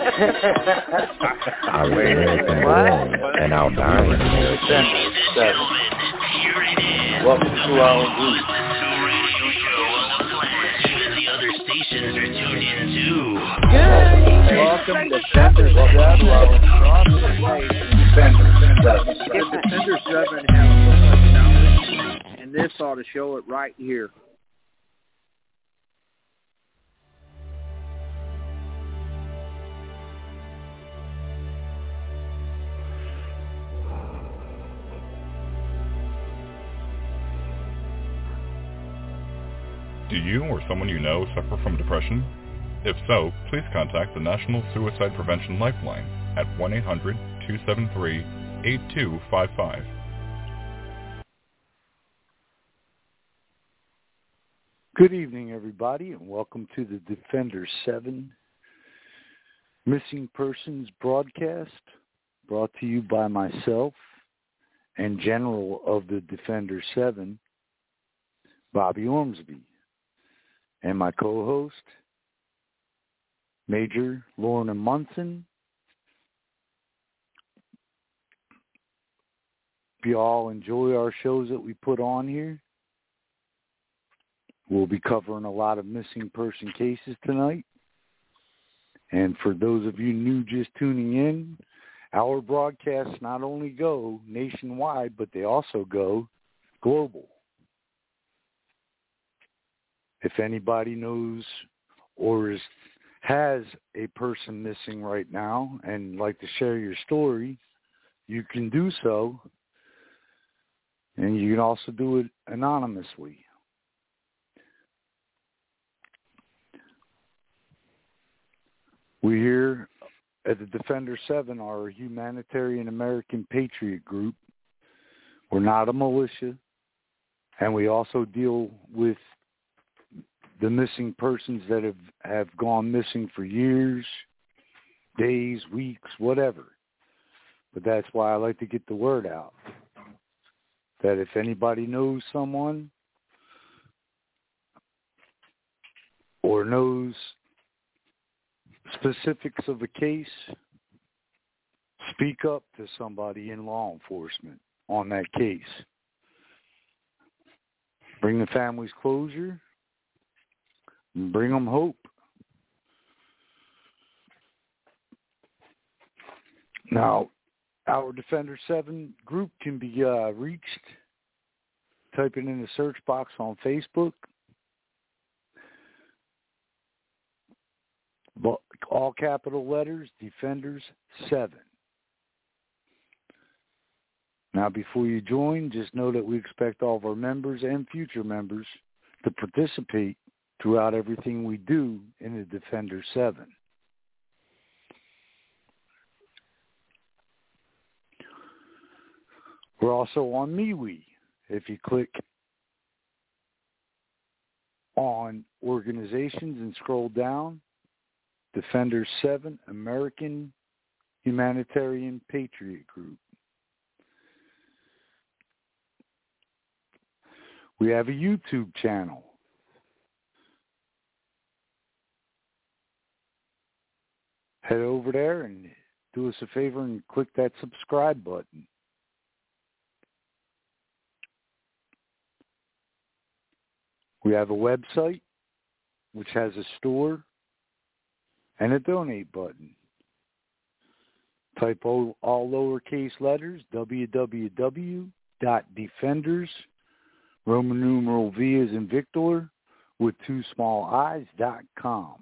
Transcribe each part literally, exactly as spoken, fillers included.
I was American born, and I'll die in American. Welcome to our group. Welcome to Defender seven. Welcome to Defender seven has so much knowledge, and this ought to show it right here. Do you or someone you know suffer from depression? If so, please contact the National Suicide Prevention Lifeline at one eight hundred two seven three eight two five five. Good evening, everybody, and welcome to the Defender seven Missing Persons broadcast, brought to you by myself and General of the Defender seven, Bobby Ormsby, and my co-host, Major Lorna Munson. If you all enjoy our shows that we put on here, we'll be covering a lot of missing person cases tonight. And for those of you new just tuning in, our broadcasts not only go nationwide, but they also go global. If anybody knows or is, has a person missing right now and like to share your story, you can do so. And you can also do it anonymously. We here at the Defender seven are a humanitarian American patriot group. We're not a militia. And we also deal with the missing persons that have, have gone missing for years, days, weeks, whatever. But that's why I like to get the word out. That if anybody knows someone or knows specifics of a case, speak up to somebody in law enforcement on that case. Bring the families closure. Bring them hope. Now, our Defender seven group can be uh, reached typing in the search box on Facebook. All capital letters, Defenders seven. Now, before you join, just know that we expect all of our members and future members to participate throughout everything we do in the Defender seven. We're also on MeWe. If you click on organizations and scroll down, Defender seven, American Humanitarian Patriot Group. We have a YouTube channel. Head over there and do us a favor and click that subscribe button. We have a website which has a store and a donate button. Type all, all lowercase letters, w w w dot defenders, Roman numeral V as in Victor, with two small i's, dot com.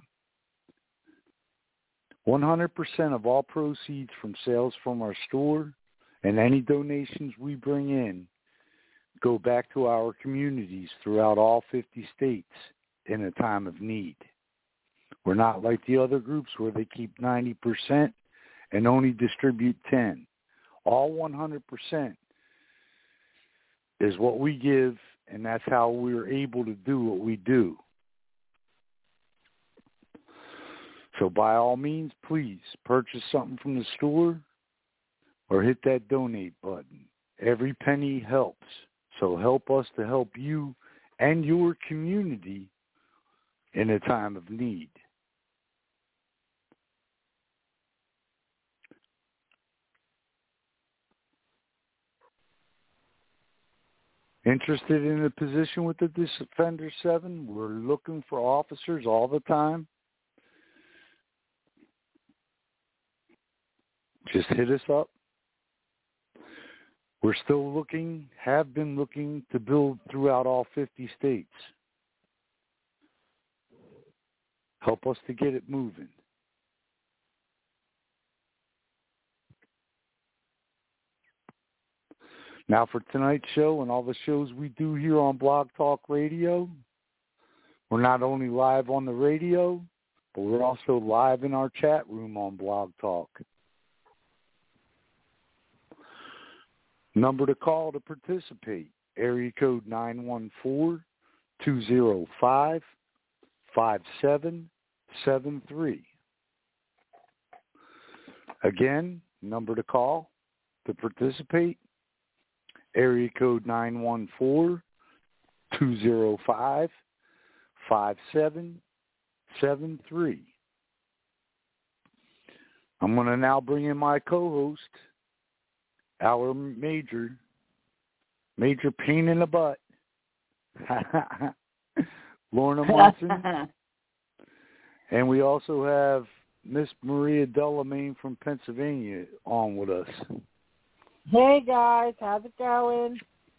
one hundred percent of all proceeds from sales from our store and any donations we bring in go back to our communities throughout all fifty states in a time of need. We're not like the other groups where they keep ninety percent and only distribute ten. All one hundred percent is what we give, and that's how we're able to do what we do. So by all means, please purchase something from the store or hit that donate button. Every penny helps. So help us to help you and your community in a time of need. Interested in a position with the Defender seven? We're looking for officers all the time. Just hit us up. We're still looking, have been looking to build throughout all fifty states. Help us to get it moving. Now for tonight's show and all the shows we do here on Blog Talk Radio, we're not only live on the radio, but we're also live in our chat room on Blog Talk. Number to call to participate, area code nine one four, two zero five, five seven seven three. Again, number to call to participate, area code nine one four, two zero five, five seven seven three. I'm going to now bring in my co-host, our major, major pain in the butt, Lorna Munson. And we also have Miss Maria Delamain from Pennsylvania on with us. Hey, guys. How's it going?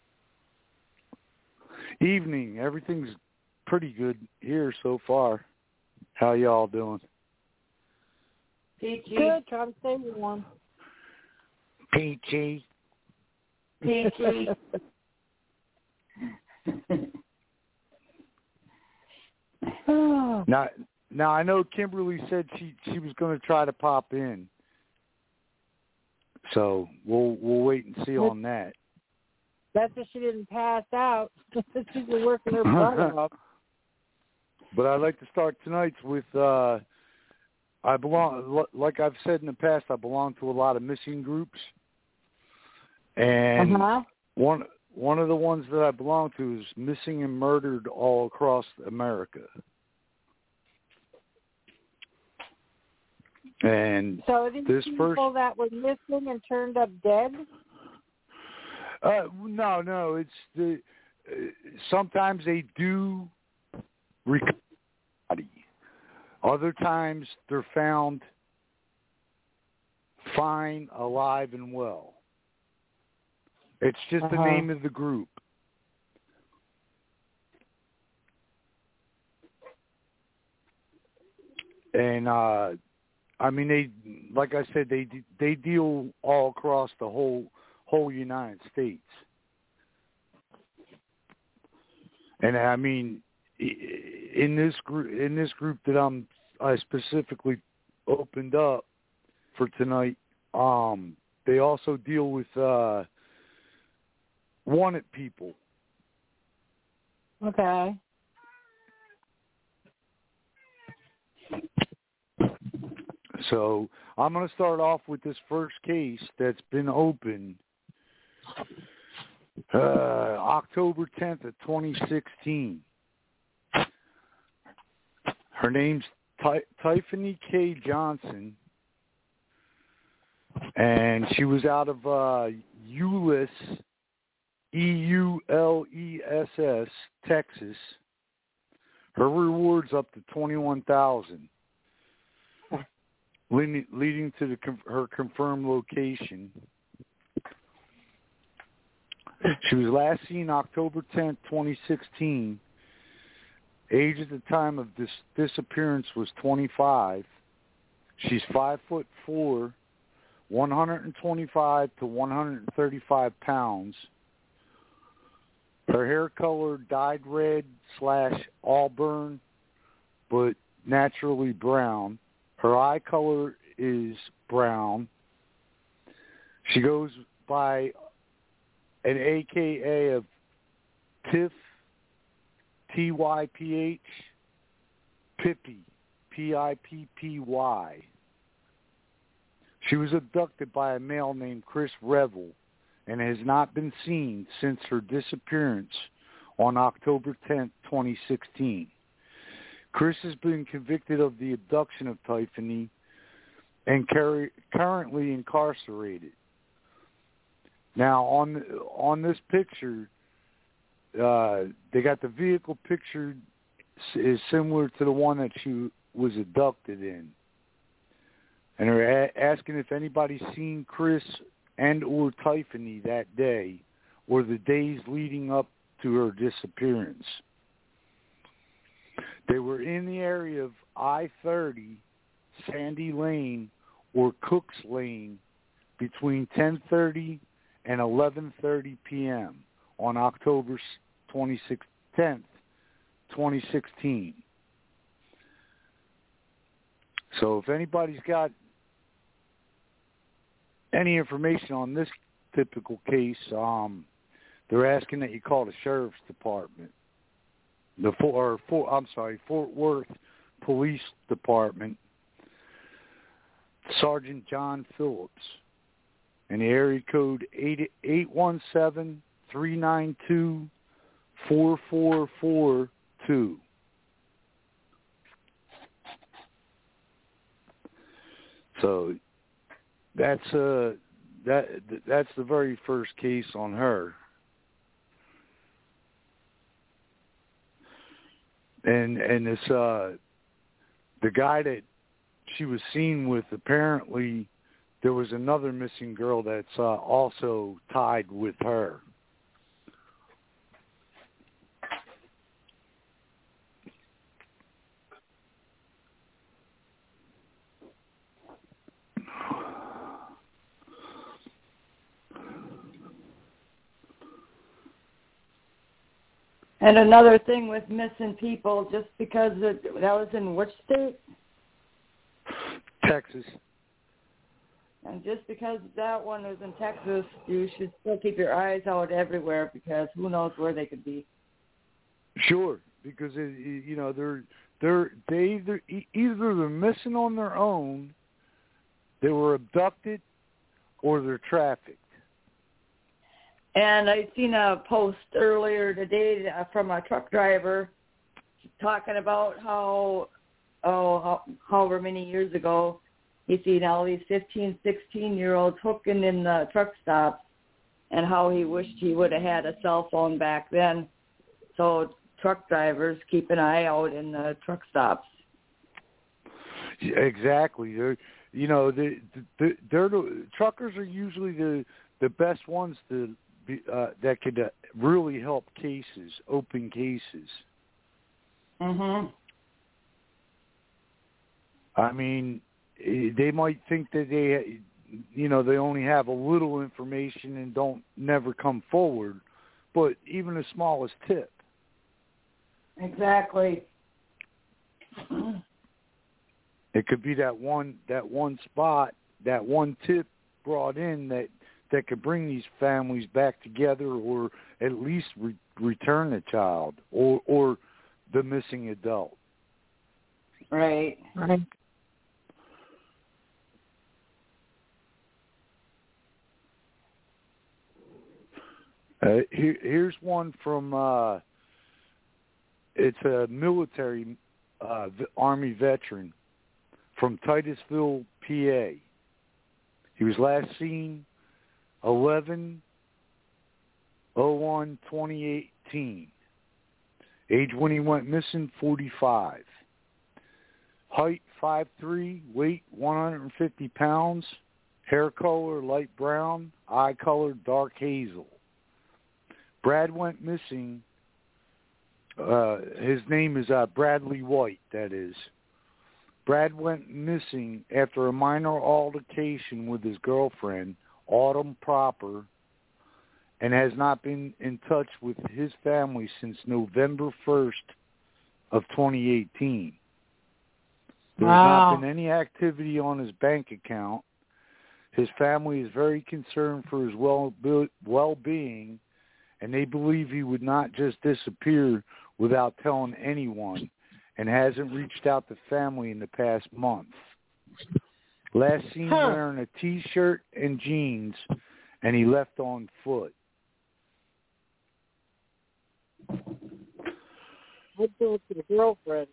Evening. Everything's pretty good here so far. How y'all doing? Peachy. Good. Trying to stay warm. Peachy. Peachy. now, now I know Kimberly said she, she was going to try to pop in. So we'll we'll wait and see on that. That's if she didn't pass out. She's been working her butt off. But I'd like to start tonight's with uh, I belong, like I've said in the past, I belong to a lot of missing groups, and uh-huh. one one of the ones that I belong to is Missing and Murdered All Across America. And so are these this people first, that were missing and turned up dead? Uh, no, no. It's the uh, sometimes they do recover body. Other times they're found fine, alive, and well. It's just uh-huh. the name of the group. And uh, I mean, they, like I said, they they deal all across the whole whole United States. And I mean, in this group, in this group that I'm, I specifically opened up for tonight, um, they also deal with uh, wanted people. Okay. So I'm going to start off with this first case that's been open uh, October tenth of twenty sixteen. Her name's Ty- Tiffany K. Johnson, and she was out of uh, Euless, E U L E S S, Texas. Her reward's up to twenty-one thousand dollars, leading, leading to the, her confirmed location. She was last seen October tenth, twenty sixteen. Age at the time of this disappearance was twenty-five. She's five foot four, one hundred twenty-five to one hundred thirty-five pounds. Her hair color dyed red slash auburn, but naturally brown. Her eye color is brown. She goes by an A K A of Tiff, T Y P H, Pippy, P I P P Y. She was abducted by a male named Chris Revel and has not been seen since her disappearance on October tenth, twenty sixteen. Chris has been convicted of the abduction of Tiffany and carry, currently incarcerated. Now, on on this picture, uh, they got the vehicle pictured is similar to the one that she was abducted in. And they're a- asking if anybody's seen Chris and or Tiffany that day or the days leading up to her disappearance. They were in the area of I thirty, Sandy Lane, or Cooks Lane between ten thirty and eleven thirty p.m. on October twenty-sixth, tenth, twenty sixteen. So if anybody's got any information on this typical case, um, they're asking that you call the sheriff's department, the or, for, I'm sorry, Fort Worth Police Department, Sergeant John Phillips, and the area code eight eight one seven three nine two four four four two. So that's uh that that's the very first case on her. And and this uh the guy that she was seen with, apparently there was another missing girl that's uh, also tied with her. And another thing with missing people, just because it, that was in which state? Texas. And just because that one was in Texas, you should still keep your eyes out everywhere, because who knows where they could be. Sure, because it, you know they're they're they either either they're missing on their own, they were abducted, or they're trafficked. And I seen a post earlier today from a truck driver talking about how, oh, how, however many years ago, he seen all these fifteen, sixteen-year-olds hooking in the truck stops, and how he wished he would have had a cell phone back then. So truck drivers, keep an eye out in the truck stops. Exactly. They're, you know, the, the, they're the truckers are usually the the best ones to be, uh, that could uh, really help cases, open cases. Mhm. I mean, they might think that they, you know, they only have a little information and don't never come forward, but even the smallest tip. Exactly. It could be that one that one spot, that one tip brought in that, that could bring these families back together, or at least re- return the child or or the missing adult. Right. Right. Uh, here, here's one from, uh, it's a military uh, Army veteran from Titusville, P A. He was last seen eleven oh one twenty eighteen. Age when he went missing, forty-five. Height, five three, weight, one hundred fifty pounds. Hair color, light brown. Eye color, dark hazel. Brad went missing. Uh, his name is uh, Bradley White, that is. Brad went missing after a minor altercation with his girlfriend, Autumn Proper, and has not been in touch with his family since November first of twenty eighteen. There's Wow. not been any activity on his bank account. His family is very concerned for his well well-being, and they believe he would not just disappear without telling anyone, and hasn't reached out to family in the past month. Last seen Huh. wearing a T-shirt and jeans, and he left on foot. Let's go to the girlfriend.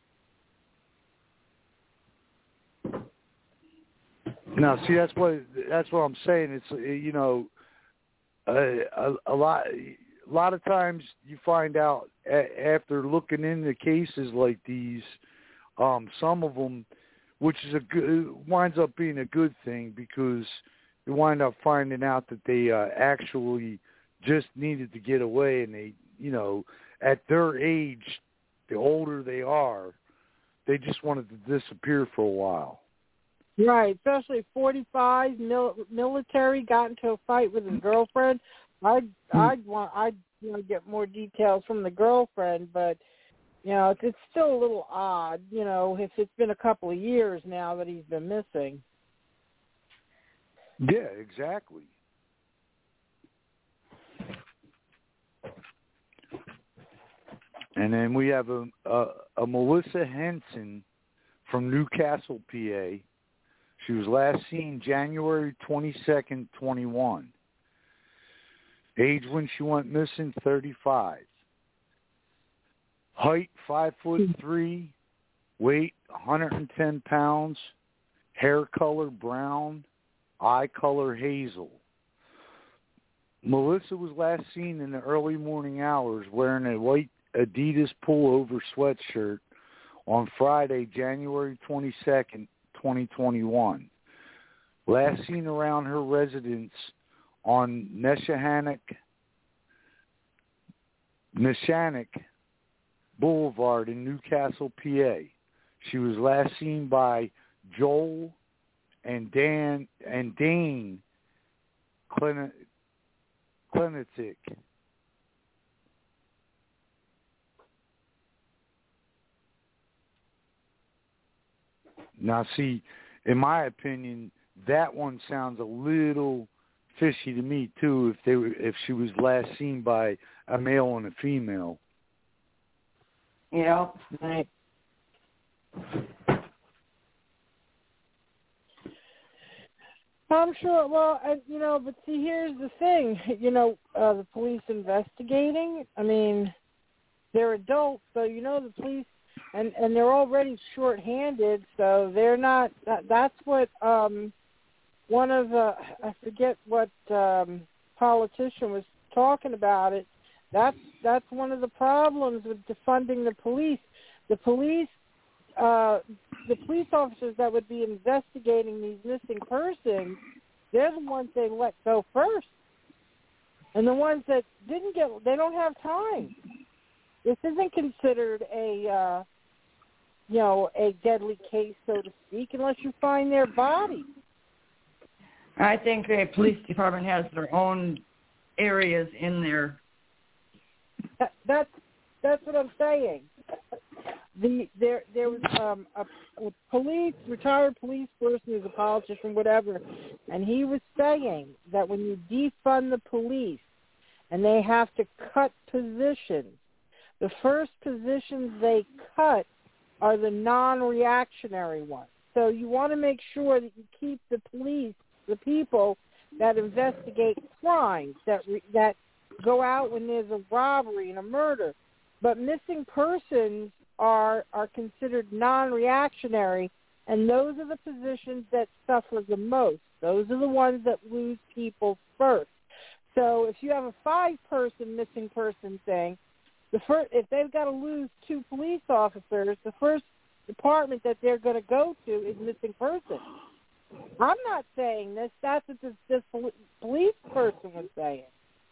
Now, see, that's what that's what I'm saying. It's, you know, a, a, a lot a lot of times you find out a- after looking into cases like these, um, some of them, which is a good, winds up being a good thing because you wind up finding out that they uh, actually just needed to get away, and they, you know, at their age, the older they are, they just wanted to disappear for a while. Right, especially forty-five mil- military got into a fight with his girlfriend. I'd I'd want I'd you know get more details from the girlfriend, but you know it's, it's still a little odd. You know, if it's been a couple of years now that he's been missing. Yeah, exactly. And then we have a, a, a Melissa Henson from Newcastle, P A. She was last seen January twenty-second, twenty-one. Age when she went missing, thirty-five. Height, five foot three. Weight, one hundred ten pounds. Hair color, brown. Eye color, hazel. Melissa was last seen in the early morning hours wearing a white Adidas pullover sweatshirt on Friday, January twenty-second, twenty twenty-one. Last seen around her residence on Neshannock, Neshannock Boulevard in Newcastle, P A. She was last seen by Joel and Dan and Dane Klinitik. Now, see, in my opinion, that one sounds a little fishy to me too. If they were, if she was last seen by a male and a female. Yeah. Right. I'm sure. Well, I, you know, but see, here's the thing. You know, uh, the police investigating. I mean, they're adults, so you know the police. And and they're already short-handed, so they're not. That, that's what um, one of the I forget what um, politician was talking about it. That's that's one of the problems with defunding the police. The police, uh, the police officers that would be investigating these missing persons, they're the ones they let go first, and the ones that didn't get, they don't have time. This isn't considered a, uh, you know, a deadly case, so to speak, unless you find their body. I think the police department has their own areas in there. That, that's that's what I'm saying. The there there was um, a, a police retired police person who's a politician, whatever, and he was saying that when you defund the police and they have to cut positions, the first positions they cut are the non-reactionary ones. So you want to make sure that you keep the police, the people that investigate crimes, that re, that go out when there's a robbery and a murder. But missing persons are are considered non-reactionary, and those are the positions that suffer the most. Those are the ones that lose people first. So if you have a five-person missing person thing, the first, if they've got to lose two police officers, the first department that they're going to go to is missing person. I'm not saying this. That's what this, this police person was saying.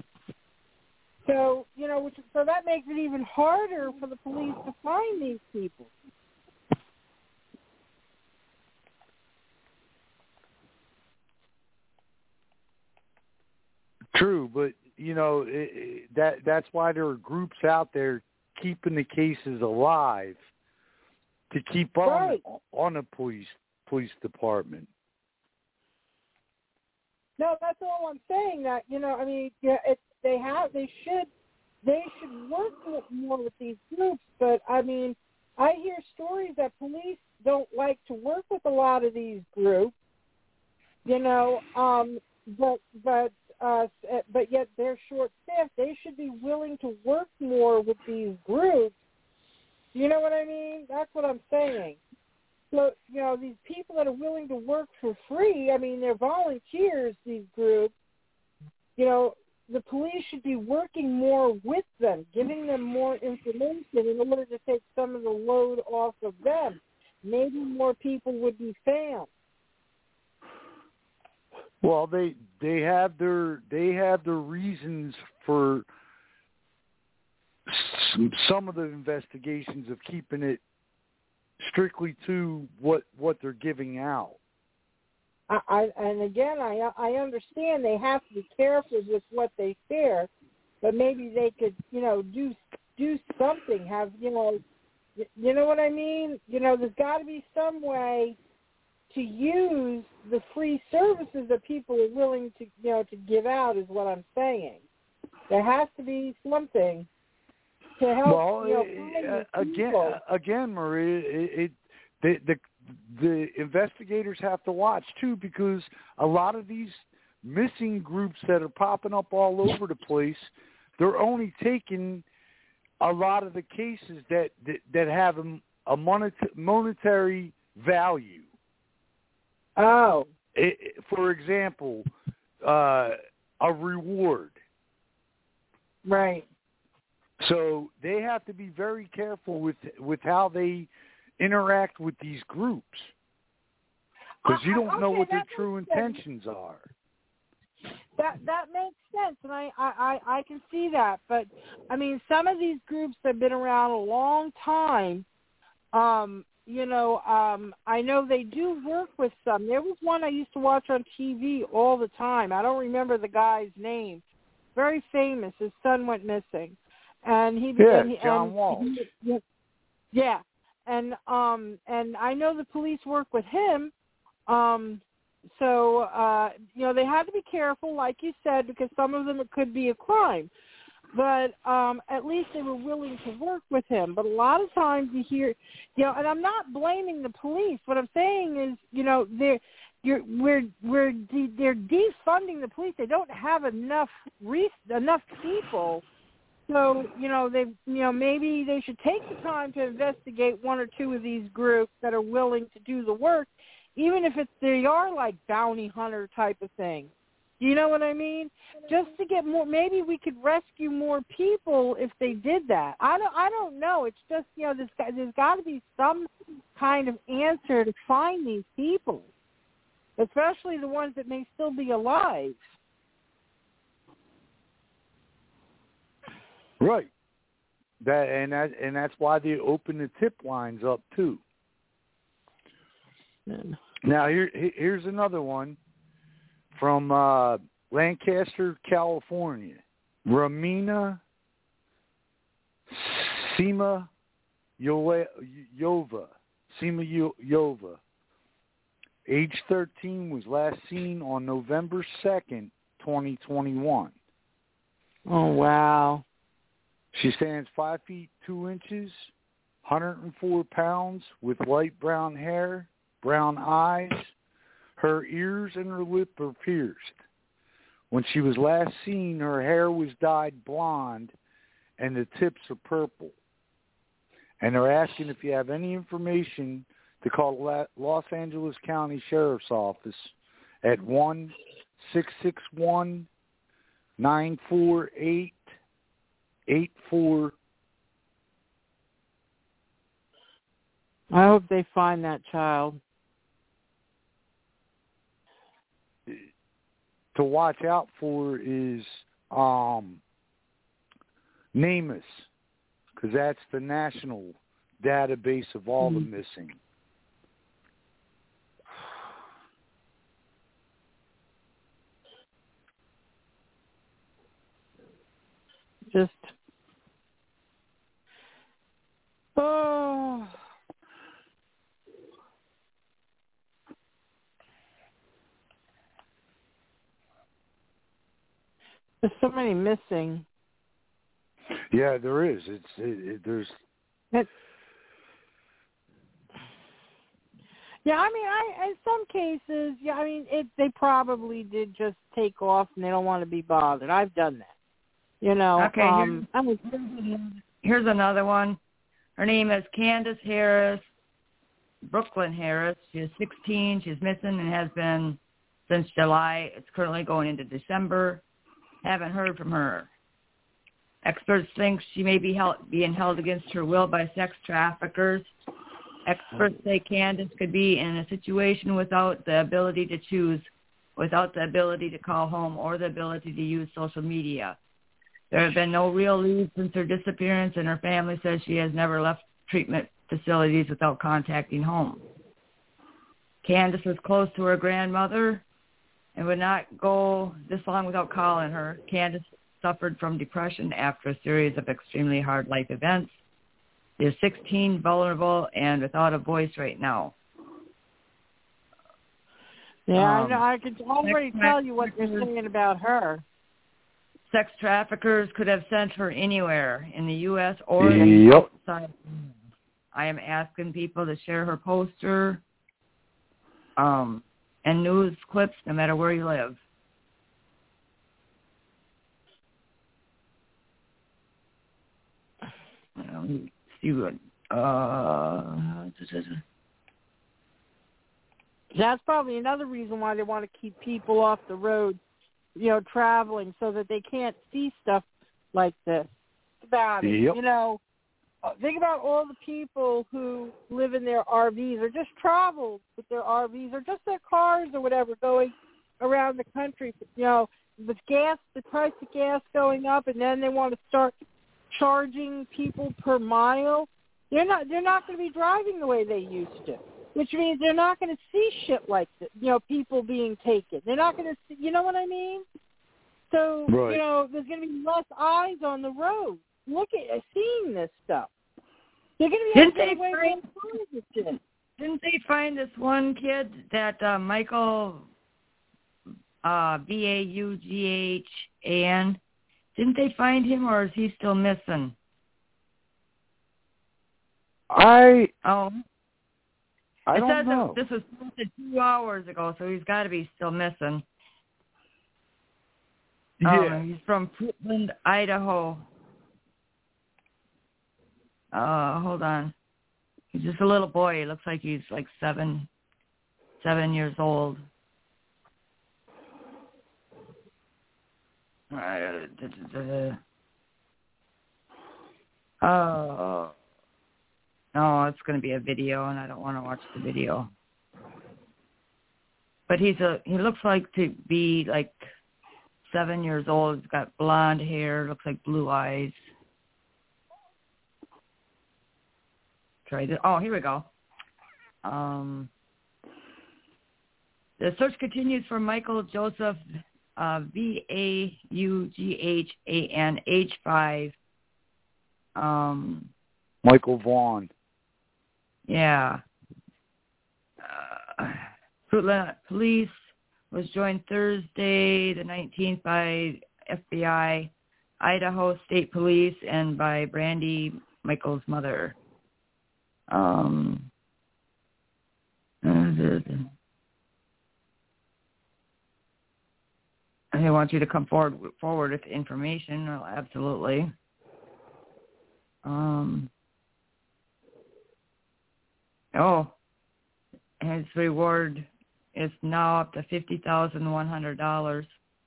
So, you know, which, so that makes it even harder for the police to find these people. True, but you know it, it, that that's why there are groups out there keeping the cases alive to keep on Right. on a police police department. No, that's all I'm saying. That you know, I mean, yeah, it's they have they should they should work with, more with these groups. But I mean, I hear stories that police don't like to work with a lot of these groups. You know, um, but but. Uh, but yet they're short-staffed. They should be willing to work more with these groups. You know what I mean? That's what I'm saying. So, you know, these people that are willing to work for free, I mean, they're volunteers, these groups. You know, the police should be working more with them, giving them more information in order to take some of the load off of them. Maybe more people would be found. Well, they they have their they have their reasons for some of the investigations of keeping it strictly to what what they're giving out. I, I and again, I I understand they have to be careful with what they share, but maybe they could, you know, do do something. Have you know, you know what I mean? You know, there's got to be some way to use the free services that people are willing to, you know, to give out. Is what I'm saying. There has to be something to help. Well, you know, it, again, people. again, Maria, it, it the the the investigators have to watch too, because a lot of these missing groups that are popping up all over the place, they're only taking a lot of the cases that that, that have a, a monet- monetary value. Oh, it, it, for example, uh, a reward. Right. So they have to be very careful with with how they interact with these groups, because you don't okay, know what their that true makes sense. intentions are. That that makes sense, and I, I, I can see that. But I mean, some of these groups have been around a long time. Um, you know, um, I know they do work with some. There was one I used to watch on T V all the time. I don't remember the guy's name. Very famous. His son went missing, and he Yeah, and, John and, Walsh. He, yeah, and um, and I know the police work with him. Um, so uh, you know, they had to be careful, like you said, because some of them it could be a crime. But um, at least they were willing to work with him. But a lot of times you hear, you know, and I'm not blaming the police. What I'm saying is, you know, they're you're we're we're de- they're defunding the police. They don't have enough re- enough people. So, you know, they, you know, maybe they should take the time to investigate one or two of these groups that are willing to do the work, even if it's they are like bounty hunter type of thing. Do you know what I mean? Just to get more, maybe we could rescue more people if they did that. I don't, I don't know. It's just, you know, there's, there's got to be some kind of answer to find these people, especially the ones that may still be alive. Right. That and that and that's why they open the tip lines up too. Mm. Now here here's another one from uh, Lancaster, California. Ramina Sima Yova, Sima Yova, age thirteen, was last seen on November second, twenty twenty-one. Oh, wow. She stands five feet two inches, one hundred four pounds, with light brown hair, brown eyes. Her ears and her lip are pierced. When she was last seen, her hair was dyed blonde, and the tips are purple. And they're asking if you have any information to call the Los Angeles County Sheriff's Office at one six six one, nine four eight, eight four. I hope they find that child. To watch out for is um, NamUs, because that's the national database of all mm-hmm. the missing. Just, oh. There's so many missing. Yeah, there is. It's it, it, there's. It, yeah, I mean, I in some cases, yeah, I mean, it they probably did just take off and they don't want to be bothered. I've done that. You know. Okay. Um, I was, here's another one. Her name is Candace Harris, Brooklyn Harris. She is sixteen. She's missing and has been since July. It's currently going into December. haven't heard from her. Experts think she may be held, being held against her will by sex traffickers. Experts say Candace could be in a situation without the ability to choose, without the ability to call home or the ability to use social media. There have been no real leads since her disappearance, and her family says she has never left treatment facilities without contacting home. Candace was close to her grandmother and would not go this long without calling her. Candace suffered from depression after a series of extremely hard life events. She is sixteen, vulnerable, and without a voice right now. Yeah, Um, I know. I can already tell you what they're saying about her. Sex traffickers could have sent her anywhere in the U S or Yep. outside. I am asking people to share her poster um, and news clips no matter where you live. Let me see what... Uh, That's probably another reason why they want to keep people off the road, you know, traveling, so that they can't see stuff like this. About it, Yep. you know. Think about all the people who live in their R Vs or just travel with their R Vs or just their cars or whatever going around the country. You know, with gas, the price of gas going up, and then they want to start charging people per mile. They're not. They're not going to be driving the way they used to, which means they're not going to see shit like this. You know, people being taken. They're not going to see. You know what I mean? So Right. you know, there's going to be less eyes on the road. Look at seeing this stuff. They're going to be able to get away with this shit. Didn't they find this one kid that uh, Michael uh, B A U G H A N? Didn't they find him, or is he still missing? I Oh, I it don't says know. that this was posted two hours ago, so he's got to be still missing. Yeah. Um, he's from Portland, Idaho. Uh, hold on. He's just a little boy. He looks like he's like seven, seven years old. Uh, da, da, da. Oh, no, it's going to be a video, and I don't want to watch the video. But he's a. He looks like to be like seven years old. He's got blonde hair. Looks like blue eyes. Try this. Oh, here we go. Um, the search continues for Michael Joseph, uh, V A U G H A N, age five. Um, Michael Vaughn. yeah. Uh, Portland Police was joined Thursday the nineteenth by F B I, Idaho State Police, and by Brandy, Michael's mother. Um, and they want you to come forward forward with information. Well, absolutely. Um, oh, his reward is now up to fifty thousand one hundred dollars.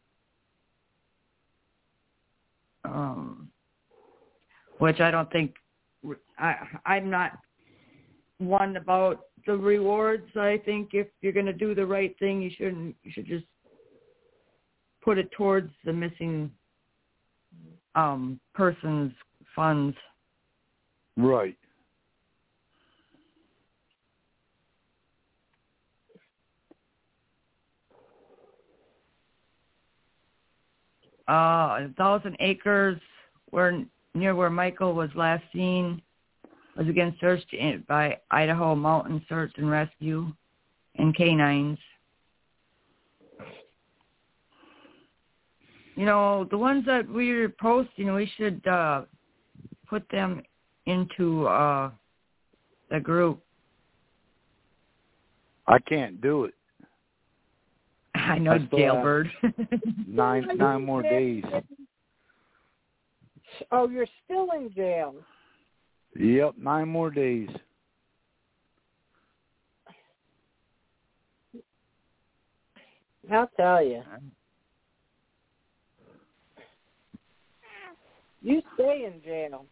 Um, which I don't think I I'm not one about the rewards. I think if you're going to do the right thing, you shouldn't. You should just put it towards the missing um, person's funds. Right. Uh, a thousand acres were near where Michael was last seen. Was again searched in, by Idaho Mountain Search and Rescue and canines. You know, the ones that we're posting, we should uh, put them into uh, the group. I can't do it. I know, I still jailbird. Nine nine more days. Oh, you're still in jail. Yep, nine more days. I'll tell you. You stay in jail.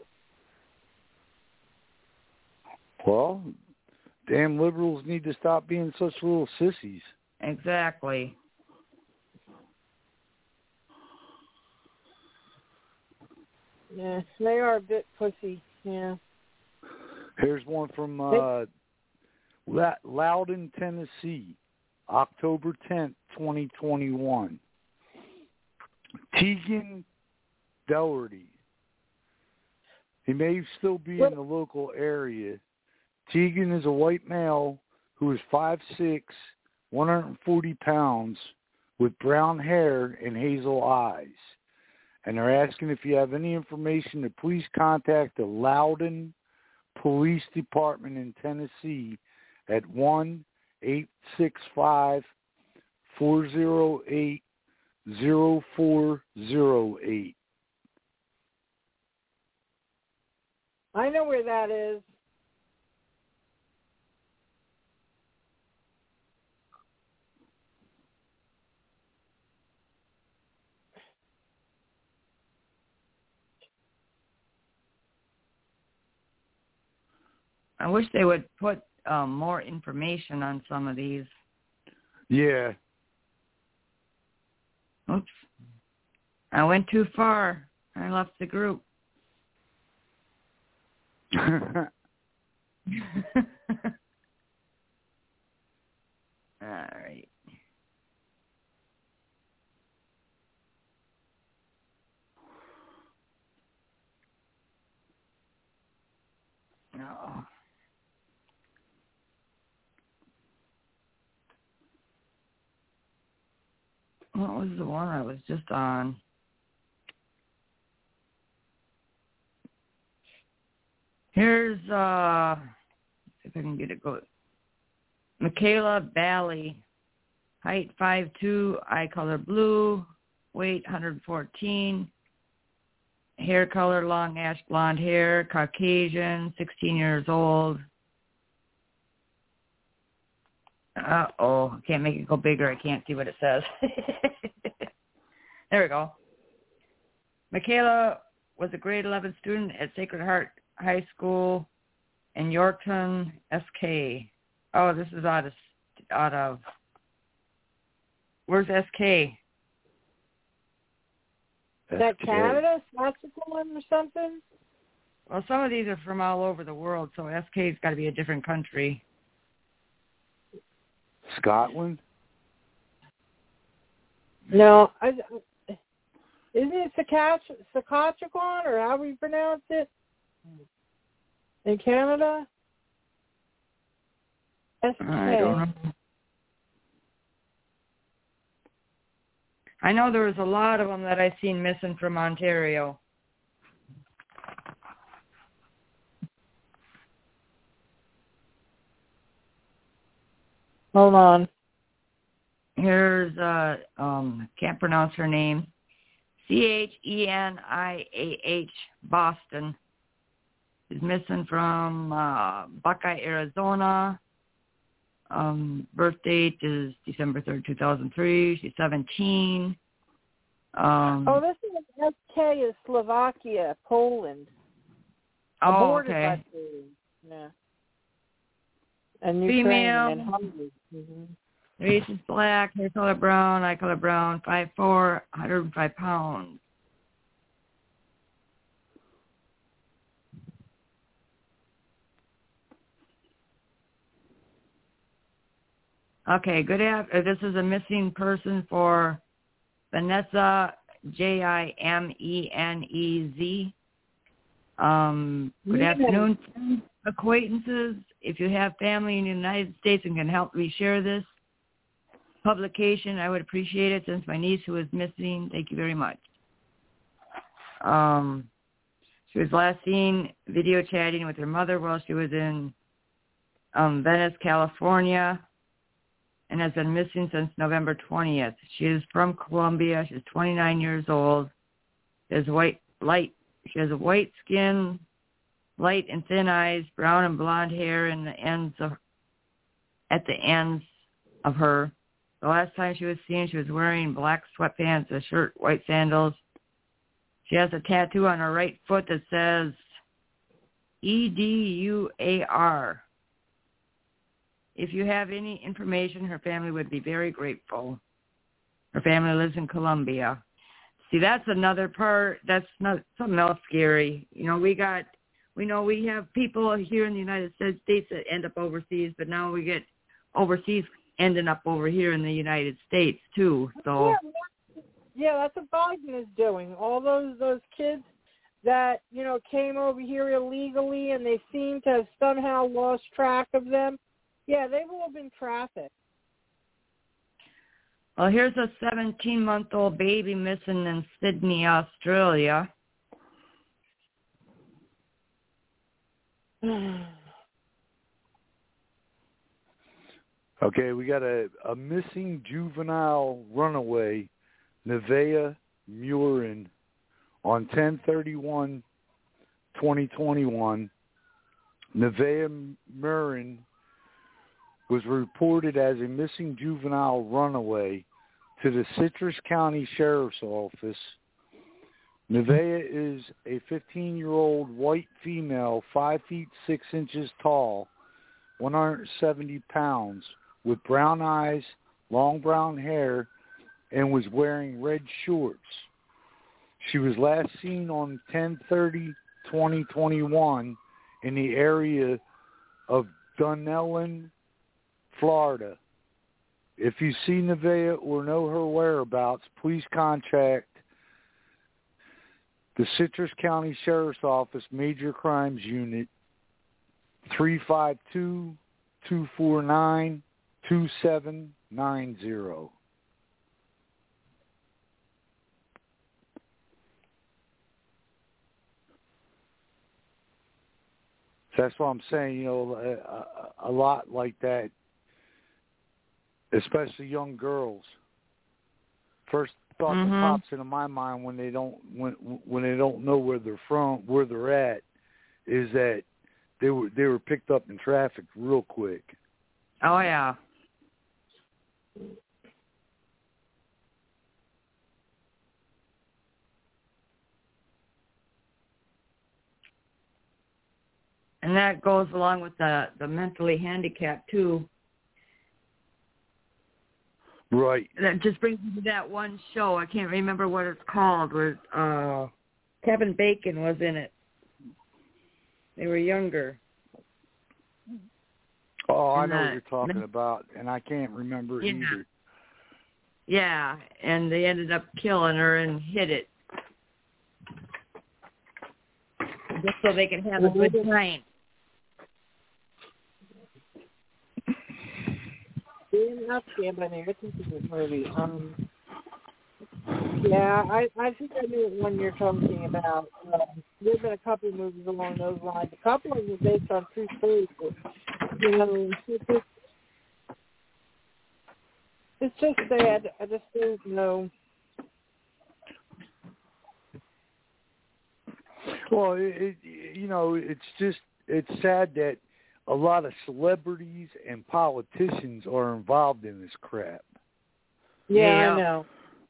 Well, damn liberals need to stop being such little sissies. Exactly. Yeah, they are a bit pussy. Yeah. Here's one from uh, La- Loudon, Tennessee, October tenth, twenty twenty-one. Tegan Doherty. He may still be in the local area. Tegan is a white male who is five foot six, one hundred forty pounds, with brown hair and hazel eyes. And they're asking if you have any information to please contact the Loudon Police Department in Tennessee at one eight six five, four zero eight, zero four zero eight. I know where that is. I wish they would put um, more information on some of these. Yeah. Oops. I went too far. I left the group. All right. No. What was the one I was just on? Here's, uh, let's see if I can get it going. Michaela Bally, height five two, eye color blue, weight one hundred fourteen, hair color long ash blonde hair, Caucasian, sixteen years old. Uh-oh, I can't make it go bigger. I can't see what it says. There we go. Michaela was a grade eleven student at Sacred Heart High School in Yorkton, S K. Oh, this is out of, out of, where's S K? Is that Canada, Saskatchewan or something? Well, some of these are from all over the world, so S K's got to be a different country. Scotland? No, I, isn't it Saskatchewan or how we pronounce it? In Canada? S K. I don't know. I know there was a lot of them that I seen missing from Ontario. Hold on. Here's, uh, um, can't pronounce her name. C H E N I A H, Boston. Is missing from uh, Buckeye, Arizona. Um, birth date is December third, two thousand three. She's seventeen. Um, oh, this is S K is Slovakia, Poland. Oh, Aborted okay. by Poland. Yeah. And Ukraine Female. and Hungary. Mm-hmm. Race is black, hair color brown, eye color brown, five foot four, one hundred five pounds. Okay, good after. This is a missing person for Vanessa, J I M E N E Z. Um, good Yeah. afternoon, acquaintances. If you have family in the United States and can help me share this publication, I would appreciate it since my niece who is missing. Thank you very much. Um, she was last seen video chatting with her mother while she was in um, Venice, California, and has been missing since November twentieth. She is from Colombia. She's twenty-nine years old. She has white, light. She has a white skin, light and thin eyes, brown and blonde hair, in the ends of, at the ends of her. The last time she was seen, she was wearing black sweatpants, a shirt, white sandals. She has a tattoo on her right foot that says E D U A R. If you have any information, her family would be very grateful. Her family lives in Colombia. See, that's another part. That's not something else scary. You know, we got, we know we have people here in the United States that end up overseas, but now we get overseas ending up over here in the United States too. So. Yeah, yeah, that's what Biden is doing. All those those kids that, you know, came over here illegally and they seem to have somehow lost track of them. Yeah, they've all been trafficked. Well, here's a seventeen-month-old baby missing in Sydney, Australia. Okay, we got a, a missing juvenile runaway, Nevaeh Meuren, on ten thirty-one twenty twenty-one. Nevaeh Meuren was reported as a missing juvenile runaway to the Citrus County Sheriff's Office. Nevaeh is a fifteen-year-old white female, five feet six inches tall, one hundred seventy pounds, with brown eyes, long brown hair, and was wearing red shorts. She was last seen on ten thirty twenty twenty-one in the area of Dunellen, Florida. If you see Nevaeh or know her whereabouts, please contact the Citrus County Sheriff's Office Major Crimes Unit, three five two, two four nine, two seven nine zero. That's what I'm saying, you know, a, a lot like that, especially young girls. First thought mm-hmm. that pops into my mind when they don't when when they don't know where they're from, where they're at, is that they were they were picked up in traffic real quick. Oh yeah. And that goes along with the, the mentally handicapped, too. Right. That just brings me to that one show. I can't remember what it's called, where uh, Kevin Bacon was in it. They were younger. Oh, I and know the, what you're talking about, and I can't remember yeah. either. Yeah, and they ended up killing her and hid it. Just so they can have a good time. Enough gambling. I think it's a movie. Um, yeah, I I think I knew what one you're talking about. Um, there's been a couple of movies along those lines. A couple of them are based on true stories. But, you know, it's just, it's just sad. I just don't know. Well, it, it, you know, it's just it's sad that a lot of celebrities and politicians are involved in this crap. Yeah, yeah. I know.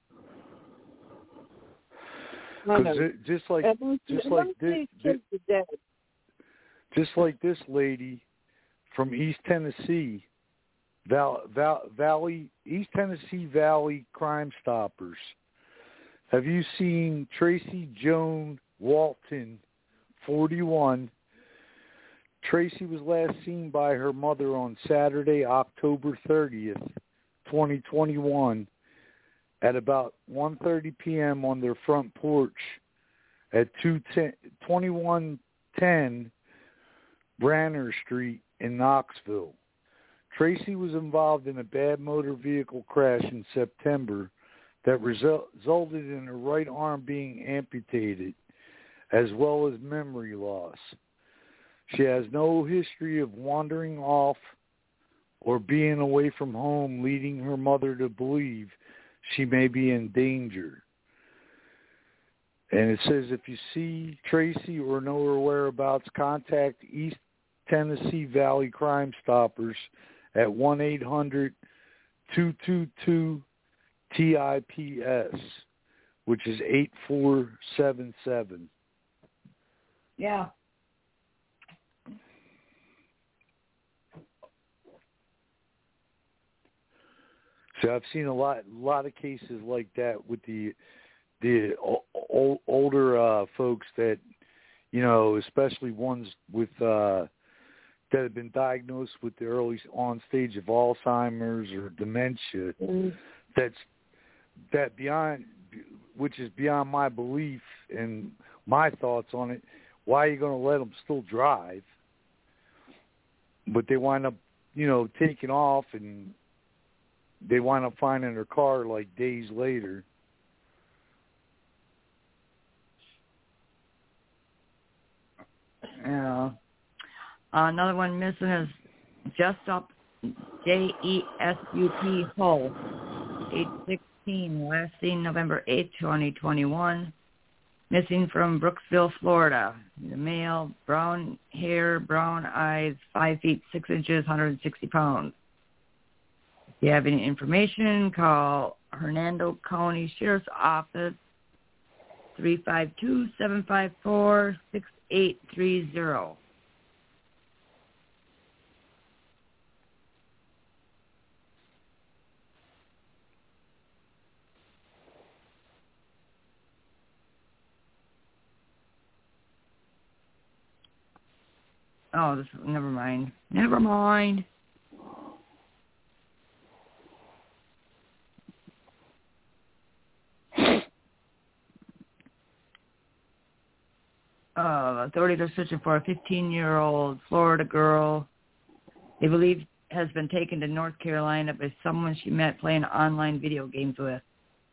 Because just like least, just like this, this just like this lady from East Tennessee, Val, Val, Valley East Tennessee Valley Crime Stoppers. Have you seen Tracy Joan Walton, forty-one? Tracy was last seen by her mother on Saturday, October thirtieth, twenty twenty-one, at about one thirty p.m. on their front porch at twenty-one ten Branner Street in Knoxville. Tracy was involved in a bad motor vehicle crash in September that result, resulted in her right arm being amputated, as well as memory loss. She has no history of wandering off or being away from home, leading her mother to believe she may be in danger. And it says if you see Tracy or know her whereabouts, contact East Tennessee Valley Crime Stoppers at one eight hundred two two two T I P S, which is eight four seven seven. Yeah. So I've seen a lot, lot of cases like that with the the o- older uh, folks that, you know, especially ones with uh, that have been diagnosed with the early on stage of Alzheimer's or dementia. Mm-hmm. That's that beyond, which is beyond my belief and my thoughts on it. Why are you going to let them still drive? But they wind up, you know, taking off, and they wind up finding their car like days later. Yeah. Uh, another one missing is Jessup, J E S U P Hull, age sixteen, last seen November eighth, twenty twenty-one. Missing from Brooksville, Florida. The male, brown hair, brown eyes, five feet six inches, one hundred sixty pounds. If you have any information, call Hernando County Sheriff's Office, three five two, seven five four, six eight three zero. Oh, this, never mind. Never mind. Uh, authorities are searching for a fifteen-year-old Florida girl they believe has been taken to North Carolina by someone she met playing online video games with.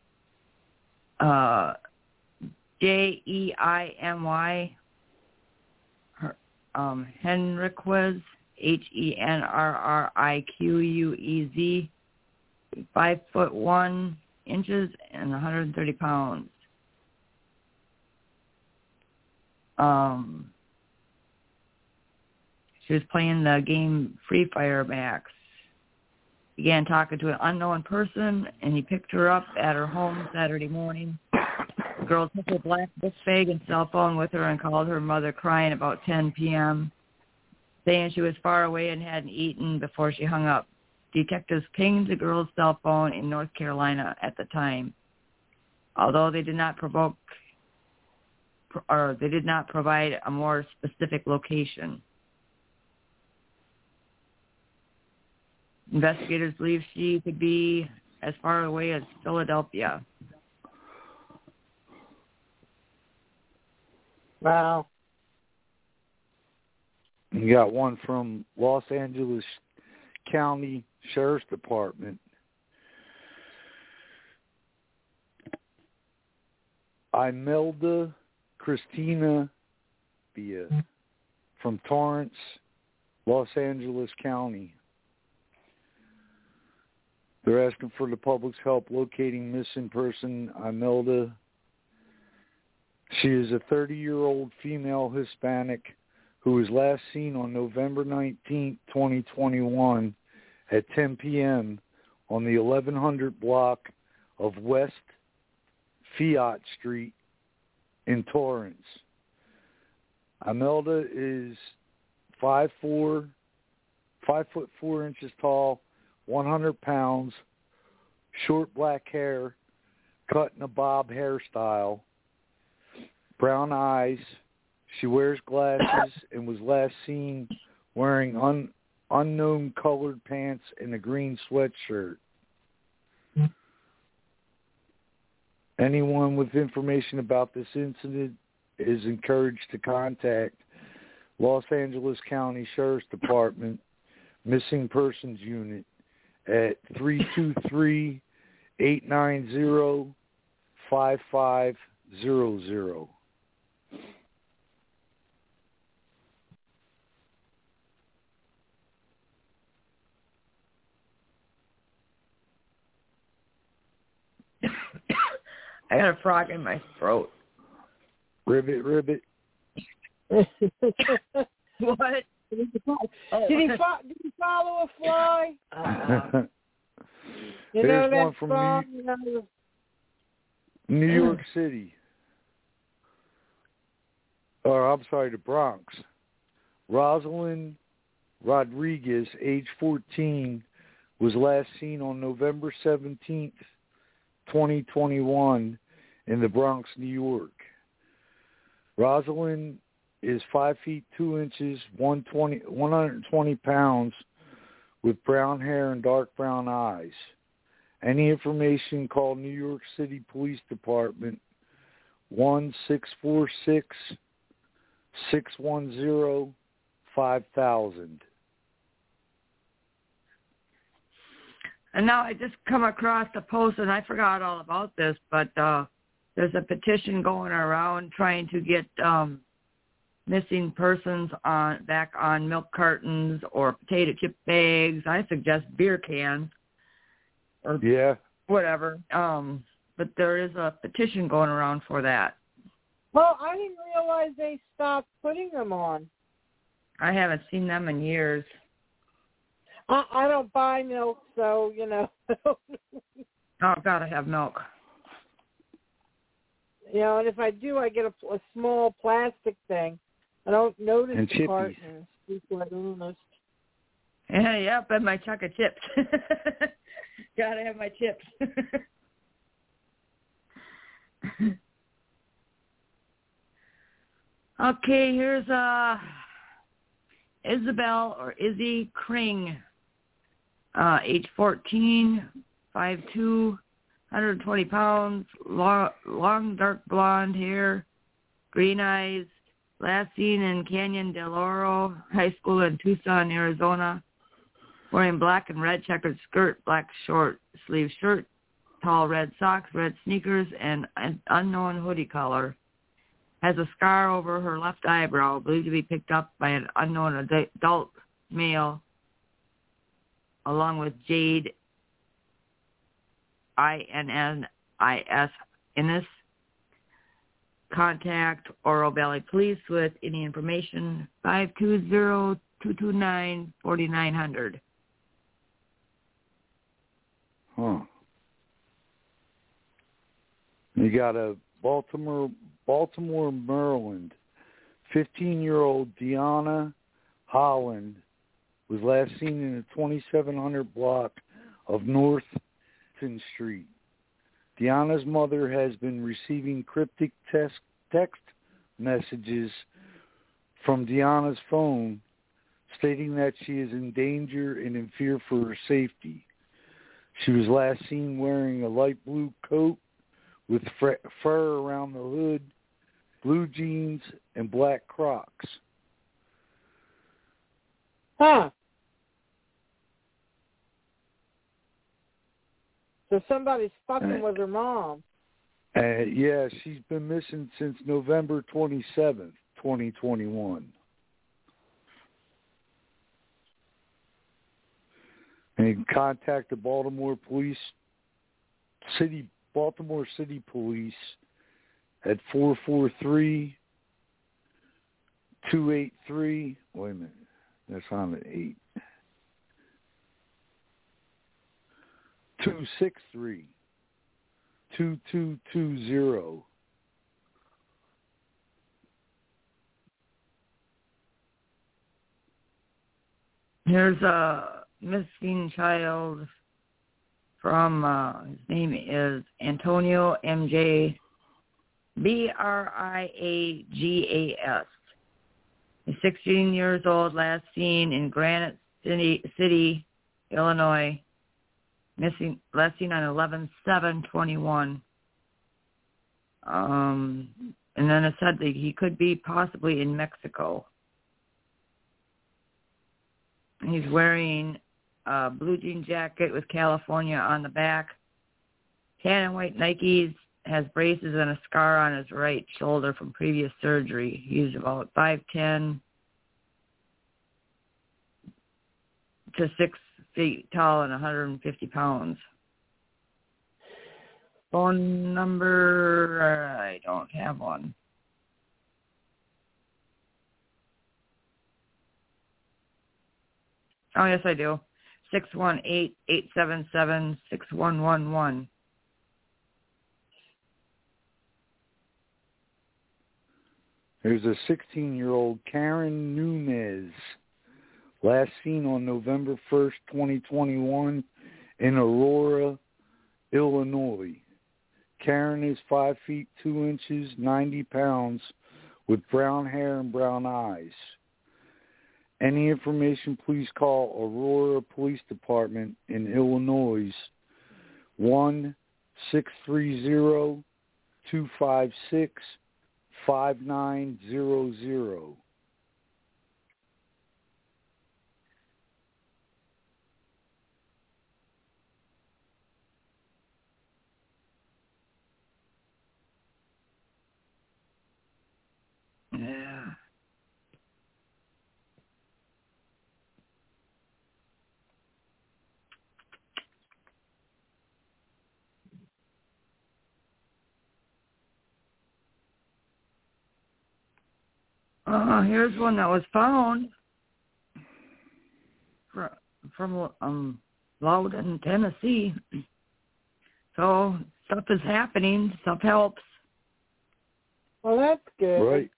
Uh, J E I M Y, her, um, Henriquez, H E N R R I Q U E Z, five foot one inches and one hundred thirty pounds. Um, she was playing the game Free Fire Max. Began talking to an unknown person, and he picked her up at her home Saturday morning. The girl took her black book bag and cell phone with her and called her mother crying about ten p.m., saying she was far away and hadn't eaten before she hung up. Detectives pinged the girl's cell phone in North Carolina at the time. Although they did not provoke or they did not provide a more specific location. Investigators believe she could be as far away as Philadelphia. Wow. You got one from Los Angeles County Sheriff's Department. Imelda Christina Bia from Torrance, Los Angeles County. They're asking for the public's help locating missing person Imelda. She is a thirty-year-old female Hispanic who was last seen on November nineteenth, twenty twenty-one at ten p.m. on the eleven hundred block of West Fiat Street in Torrance. Imelda is five four, five foot four inches tall, one hundred pounds, short black hair, cut in a bob hairstyle, brown eyes. She wears glasses and was last seen wearing un, unknown colored pants and a green sweatshirt. Anyone with information about this incident is encouraged to contact Los Angeles County Sheriff's Department Missing Persons Unit at three two three, eight nine zero, five five zero zero. I got a frog in my throat. Ribbit, ribbit. What? Did he, fo- did, he fo- did he follow a fly? Uh, you There's know that one from song? New- You know, New York City. Or, I'm sorry, the Bronx. Rosalind Rodriguez, age fourteen, was last seen on November seventeenth, twenty twenty-one, in the Bronx, New York. Rosalind is five feet two inches, one hundred twenty pounds, with brown hair and dark brown eyes. Any information, call New York City Police Department, one six four six, six one zero, five thousand. And now I just come across a post, and I forgot all about this, but uh, there's a petition going around trying to get um, missing persons on back on milk cartons or potato chip bags. I suggest beer cans or yeah. whatever. Um, but there is a petition going around for that. Well, I didn't realize they stopped putting them on. I haven't seen them in years. I, I don't buy milk, so, you know. Oh, I've got to have milk. You know, and if I do, I get a, a small plastic thing. I don't notice and the chippies. cartons. To be quite honest. Yeah, yep, and my chuck of chips. Got to have my chips. Okay, here's uh, Isabel or Izzy Kring, uh, age fourteen, five two, one hundred twenty pounds, long, long dark blonde hair, green eyes, last seen in Canyon del Oro High School in Tucson, Arizona, wearing black and red checkered skirt, black short sleeve shirt, tall red socks, red sneakers, and an unknown hoodie color. Has a scar over her left eyebrow, believed to be picked up by an unknown adult male, along with Jade, I N N I S, Innis. Contact Oro Valley Police with any information, five two zero, two two nine, four nine zero zero. Huh. You got a Baltimore... Baltimore, Maryland, fifteen-year-old Deanna Holland was last seen in the twenty-seven hundred block of North Street. Deanna's mother has been receiving cryptic text, text messages from Deanna's phone stating that she is in danger and in fear for her safety. She was last seen wearing a light blue coat with fur around the hood, blue jeans, and black Crocs. Huh. So somebody's fucking uh, with her mom. Uh, yeah, she's been missing since November twenty-seventh, twenty twenty-one. And contact the Baltimore Police City Baltimore City Police at four four three, two eight three, wait a minute, that's on the eight, two six three, two two two zero. Here's a missing child from, uh, his name is Antonio M J B R I A G A S. He's sixteen years old, last seen in Granite City, City, Illinois. Missing, last seen on eleven seven twenty-one. Um, and then it said that he could be possibly in Mexico. He's wearing a blue jean jacket with California on the back, tan and white Nikes, has braces and a scar on his right shoulder from previous surgery. He's about five ten to six feet tall and one hundred fifty pounds. Phone number, I don't have one. Oh, yes, I do. six one eight, eight seven seven, six one one one. There's a sixteen-year-old Karen Nunez, last seen on November first, twenty twenty-one in Aurora, Illinois. Karen is five feet two inches, ninety pounds, with brown hair and brown eyes. Any information, please call Aurora Police Department in Illinois, one six three zero, two five six, five nine zero zero. Yeah. Uh, here's one that was found from, from um, Loudon, Tennessee. So stuff is happening. Stuff helps. Well, that's good. Right.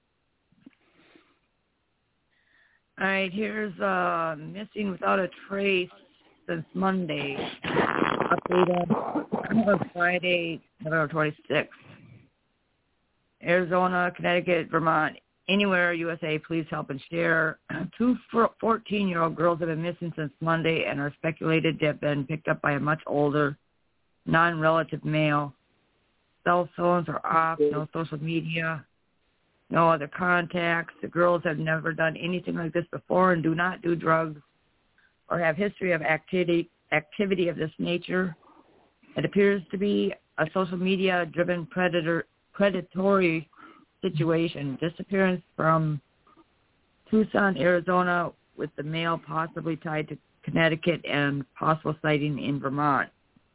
All right, here's uh, missing without a trace since Monday. Update on Friday, November twenty-sixth. Arizona, Connecticut, Vermont, anywhere, U S A, please help and share. Two fourteen-year-old girls have been missing since Monday and are speculated to have been picked up by a much older, non-relative male. Cell phones are off, no social media, no other contacts. The girls have never done anything like this before and do not do drugs or have history of activity activity of this nature. It appears to be a social media-driven predator predatory situation. Disappearance from Tucson, Arizona, with the male possibly tied to Connecticut and possible sighting in Vermont.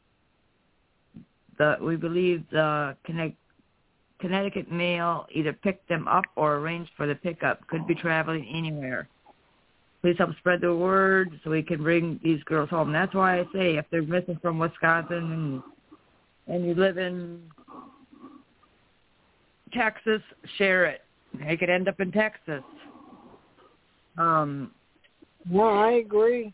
The, we believe the Connecticut male either picked them up or arranged for the pickup. Could be traveling anywhere. Please help spread the word so we can bring these girls home. That's why I say if they're missing from Wisconsin and, and you live in Texas, share it. They could end up in Texas. Um, no, I agree.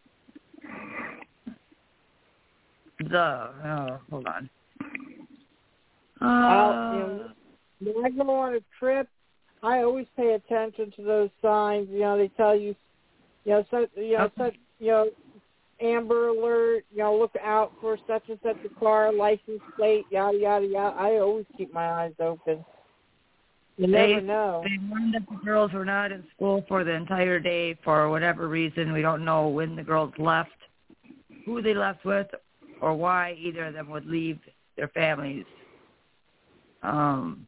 The oh, hold on. Uh, I'll, you know, when I go on a trip, I always pay attention to those signs. You know, they tell you, you know, such, you know, okay. such, you know, Amber Alert. You know, look out for such and such a car, license plate, yada yada yada. I always keep my eyes open. You never they, know. They warned that the girls were not in school for the entire day for whatever reason. We don't know when the girls left, who they left with, or why either of them would leave their families. Um,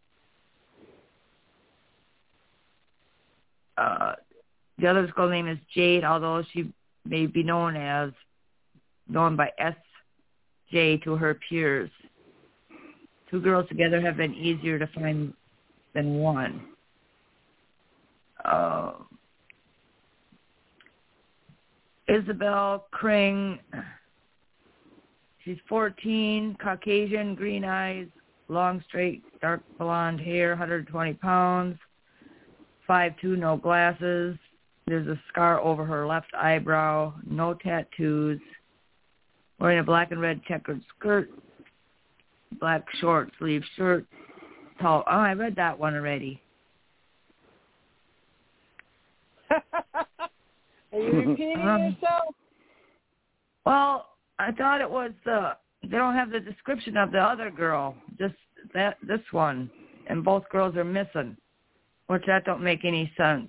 uh, the other girl's name is Jade, although she may be known as known by S J to her peers. Two girls together have been easier to find than one. Uh, Isabel Kring, she's fourteen, Caucasian, green eyes, long, straight, dark blonde hair, one hundred twenty pounds, five two, no glasses. There's a scar over her left eyebrow, no tattoos, wearing a black and red checkered skirt, black short sleeve shirt, tall. Oh, I read that one already. Are you repeating um, yourself? Well, I thought it was the, they don't have the description of the other girl, just that this one, and both girls are missing, which that don't make any sense.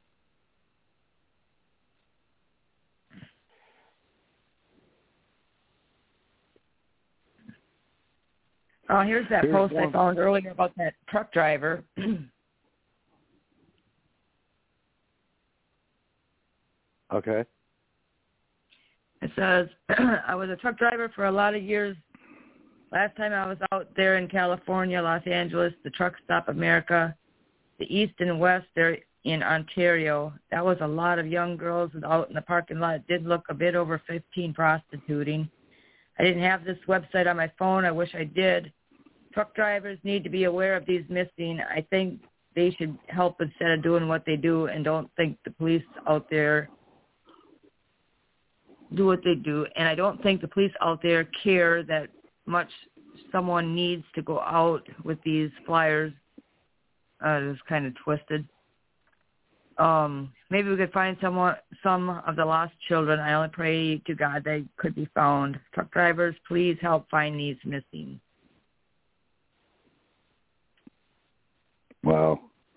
Oh, here's that Here's post one. I found earlier about that truck driver. Okay. It says, I was a truck driver for a lot of years. Last time I was out there in California, Los Angeles, the Truck Stop America, the East and West there in Ontario. That was a lot of young girls out in the parking lot. It did look a bit over fifteen prostituting. I didn't have this website on my phone. I wish I did. Truck drivers need to be aware of these missing. I think they should help instead of doing what they do, and don't think the police out there do what they do. And I don't think the police out there care that much someone needs to go out with these flyers. Uh, it was kind of twisted. Um, maybe we could find someone, some of the lost children. I only pray to God they could be found. Truck drivers, please help find these missing. Wow.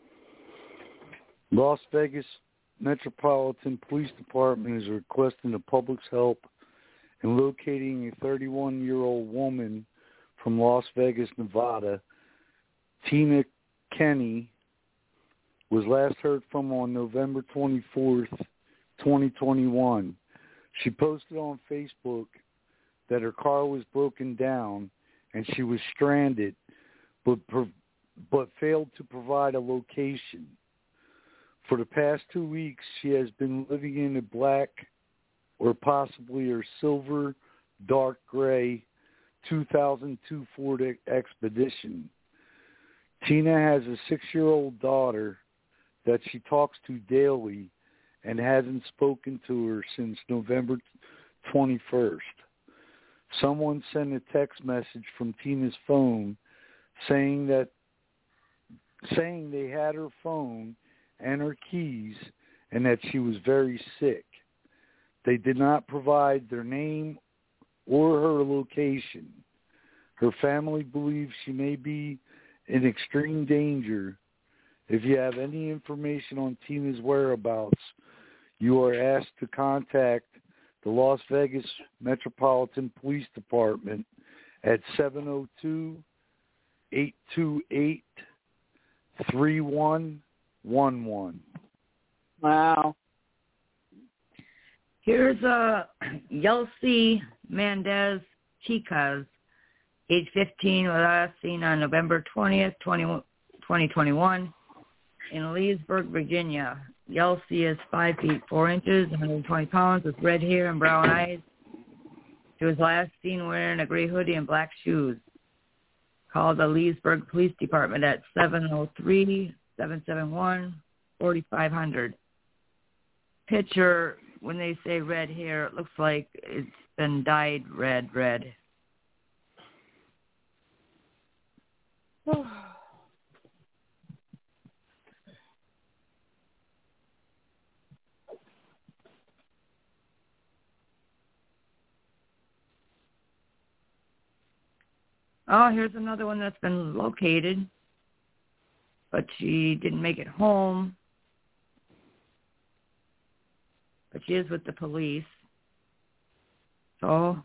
Las Vegas Metropolitan Police Department is requesting the public's help in locating a thirty-one-year-old woman from Las Vegas, Nevada. Tina Kenny was last heard from on November twenty-fourth, twenty twenty-one. She posted on Facebook that her car was broken down and she was stranded, but but failed to provide a location. For the past two weeks, she has been living in a black or possibly her silver, dark gray two thousand two Ford Expedition. Tina has a six-year-old daughter that she talks to daily and hasn't spoken to her since November twenty-first. Someone sent a text message from Tina's phone saying that saying they had her phone and her keys and that she was very sick. They did not provide their name or her location. Her family believes she may be in extreme danger. If you have any information on Tina's whereabouts, you are asked to contact the Las Vegas Metropolitan Police Department at seven oh two, eight two eight, three one one one. Wow. Here's uh, Yelsi Mendez Chicas, age fifteen, was last seen on November twentieth, twenty twenty-one, in Leesburg, Virginia. Yelsi is five feet four inches, one hundred twenty pounds, with red hair and brown eyes. She was last seen wearing a gray hoodie and black shoes. Call the Leesburg Police Department at seven oh three, seven seven one, four five zero zero. Picture, when they say red hair, it looks like it's been dyed red, red. Oh, here's another one that's been located, but she didn't make it home. But she is with the police. So,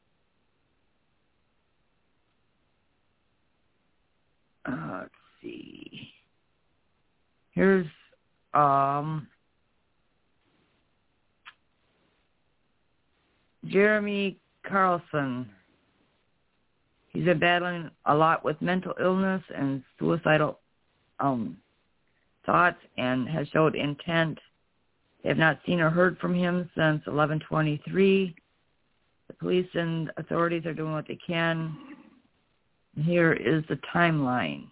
uh, let's see. Here's um, Jeremy Carlson. He's been battling a lot with mental illness and suicidal um, thoughts, and has showed intent. They have not seen or heard from him since eleven twenty-three. The police and authorities are doing what they can. Here is the timeline.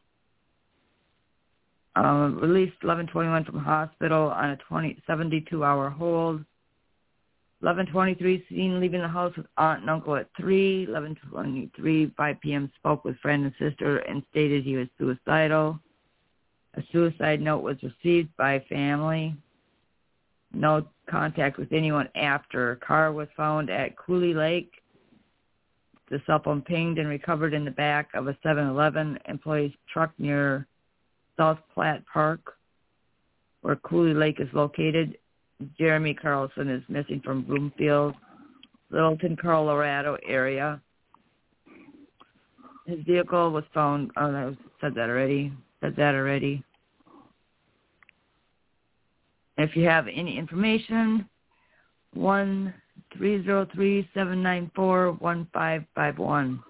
Uh, released eleven twenty-one from hospital on a twenty, seventy-two hour hold. eleven twenty-three, seen leaving the house with aunt and uncle at three. eleven twenty-three, five p.m., spoke with friend and sister and stated he was suicidal. A suicide note was received by family. No contact with anyone after. Car was found at Cooley Lake. The cell phone pinged and recovered in the back of a seven eleven employee's truck near South Platte Park, where Cooley Lake is located. Jeremy Carlson is missing from Broomfield, Littleton, Colorado area. His vehicle was found, oh, I said that already, said that already. If you have any information, one three zero three, seven nine four, one five five one.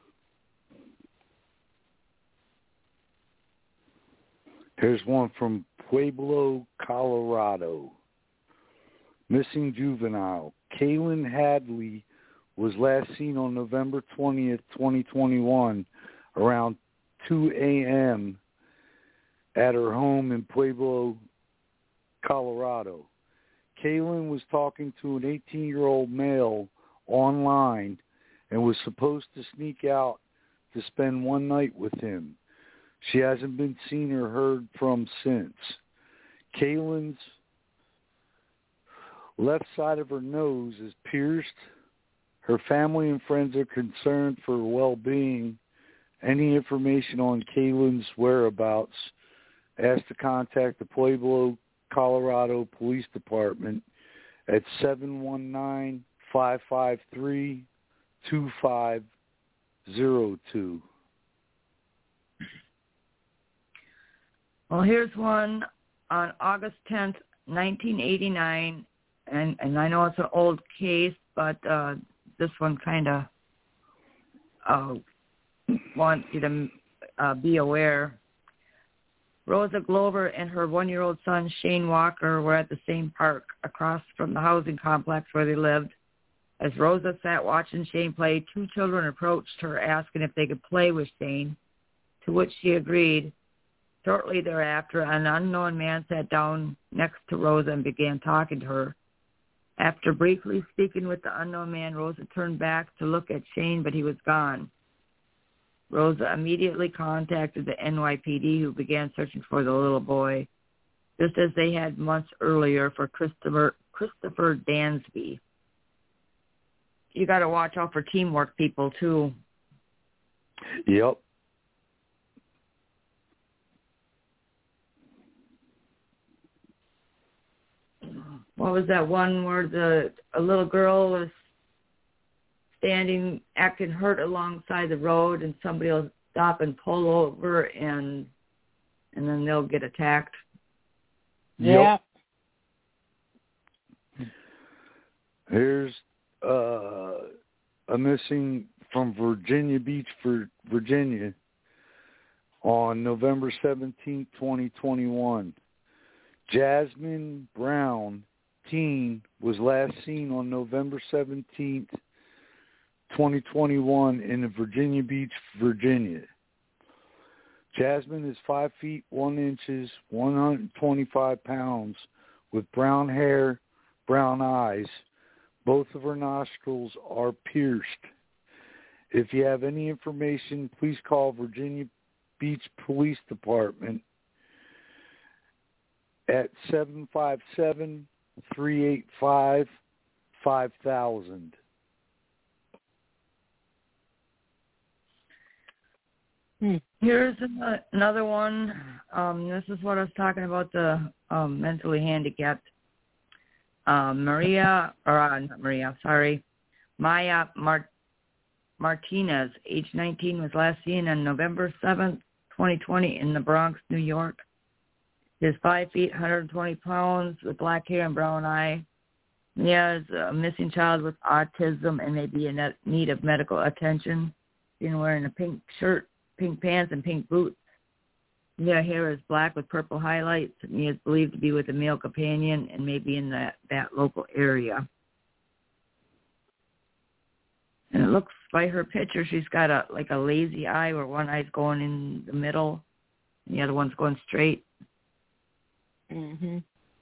Here's one from Pueblo, Colorado. Missing juvenile. Kaylin Hadley was last seen on November twentieth, twenty twenty-one, around two a.m. at her home in Pueblo, Colorado. Kaylin was talking to an eighteen-year-old male online and was supposed to sneak out to spend one night with him. She hasn't been seen or heard from since. Kaylin's left side of her nose is pierced. Her family and friends are concerned for her well-being. Any information on Kaylin's whereabouts, ask to contact the Pueblo, Colorado Police Department at seven one nine, five five three, two five zero two. Well, here's one on August tenth, nineteen eighty-nine, and, and I know it's an old case, but uh, this one kind of uh, wants you to uh, be aware. Rosa Glover and her one-year-old son, Shane Walker, were at the same park across from the housing complex where they lived. As Rosa sat watching Shane play, two children approached her asking if they could play with Shane, to which she agreed. Shortly thereafter, an unknown man sat down next to Rosa and began talking to her. After briefly speaking with the unknown man, Rosa turned back to look at Shane, but he was gone. Rosa immediately contacted the N Y P D, who began searching for the little boy, just as they had months earlier for Christopher Christopher Dansby. You got to watch out for teamwork people, too. Yep. What was that one where the a little girl was standing, acting hurt alongside the road, and somebody will stop and pull over, and and then they'll get attacked? Yeah. Yep. Here's uh, a missing from Virginia Beach, Virginia, on November seventeenth, twenty twenty-one. Jasmine Brown, teen, was last seen on November seventeenth, twenty twenty-one in Virginia Beach, Virginia. Jasmine is five feet one inches, one hundred twenty-five pounds, with brown hair, brown eyes. Both of her nostrils are pierced. If you have any information, please call Virginia Beach Police Department at seven five seven, three eight five, five thousand. Here's another one. Um, this is what I was talking about, the um, mentally handicapped. Uh, Maria, or uh, not Maria, sorry, Maya Mar- Martinez, age nineteen, was last seen on November seventh, twenty twenty in the Bronx, New York. He is five feet, one hundred twenty pounds, with black hair and brown eye. Mia is a missing child with autism and may be in need of medical attention. She's wearing a pink shirt, pink pants, and pink boots. Mia hair is black with purple highlights. Mia is believed to be with a male companion and may be in that, that local area. And it looks by her picture, she's got a like a lazy eye where one eye's going in the middle and the other one's going straight. Mm-hmm.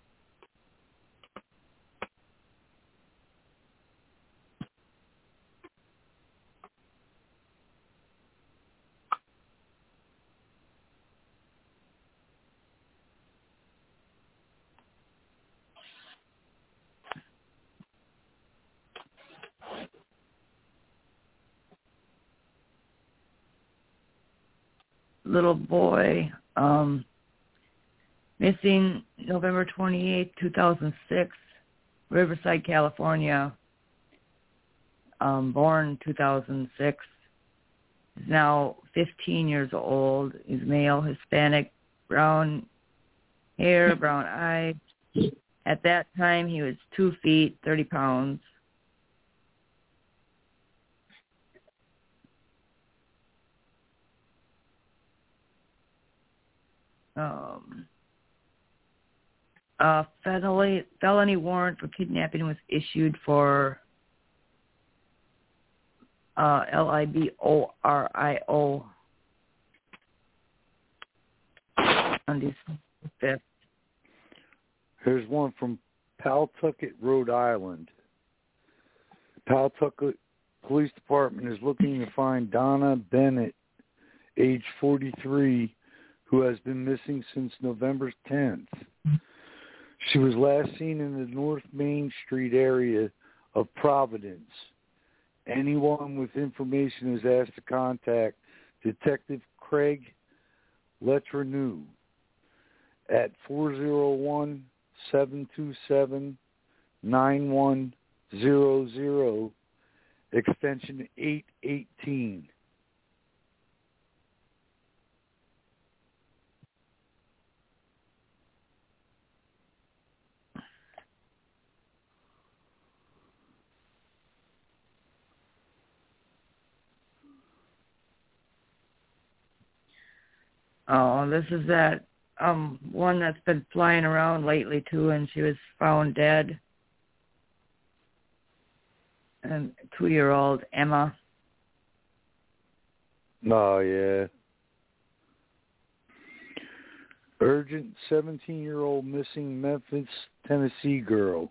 Little boy, um, missing November twenty-eighth, two thousand six, Riverside, California. Um, born two thousand six. He's now fifteen years old. He's male, Hispanic, brown hair, brown eyes. At that time, he was two feet, thirty pounds. Um, a felony, felony warrant for kidnapping was issued for uh, L I B O R I O. on December fifth. Here's one from Pawtucket, Rhode Island. Pawtucket Police Department is looking to find Donna Bennett, age forty-three, who has been missing since November tenth. She was last seen in the North Main Street area of Providence. Anyone with information is asked to contact Detective Craig Letrenu at four oh one, seven two seven, nine one zero zero, extension eight eighteen. Oh, this is that um one that's been flying around lately too, and she was found dead. And two-year-old Emma. Oh, yeah. Urgent seventeen-year-old missing Memphis, Tennessee girl.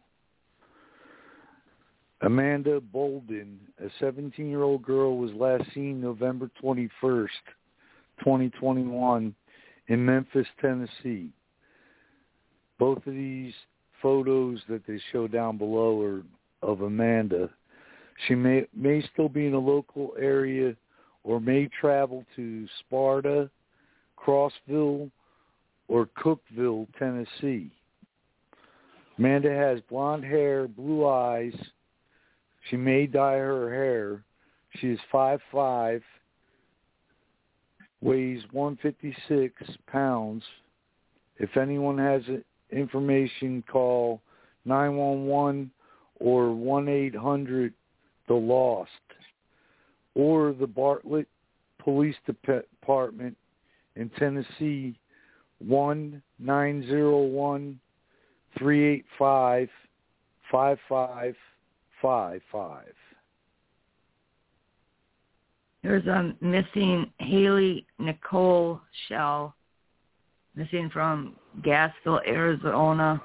Amanda Bolden, a seventeen-year-old girl, was last seen November twenty-first, twenty twenty-one in Memphis, Tennessee. Both of these photos that they show down below are of Amanda. She may may still be in a local area or may travel to Sparta, Crossville, or Cookville, Tennessee. Amanda has blonde hair, blue eyes. She may dye her hair. She is five foot five, weighs one hundred fifty-six pounds. If anyone has information, call nine one one or one eight hundred the lost, or the Bartlett Police Department in Tennessee, one nine zero one, three eight five, five five five five. There's a missing Haley Nicole Shell, missing from Gassville, Arizona,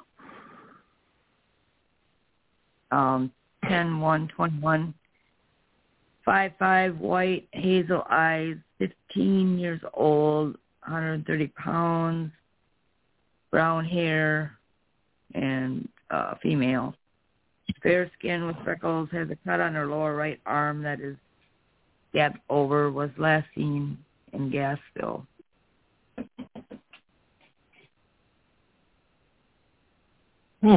um, ten one twenty-one. five five, white, hazel eyes, fifteen years old, one hundred thirty pounds, brown hair, and uh, female. Fair skin with freckles, has a cut on her lower right arm that is scabbed over, was last seen in Gassville. Hmm.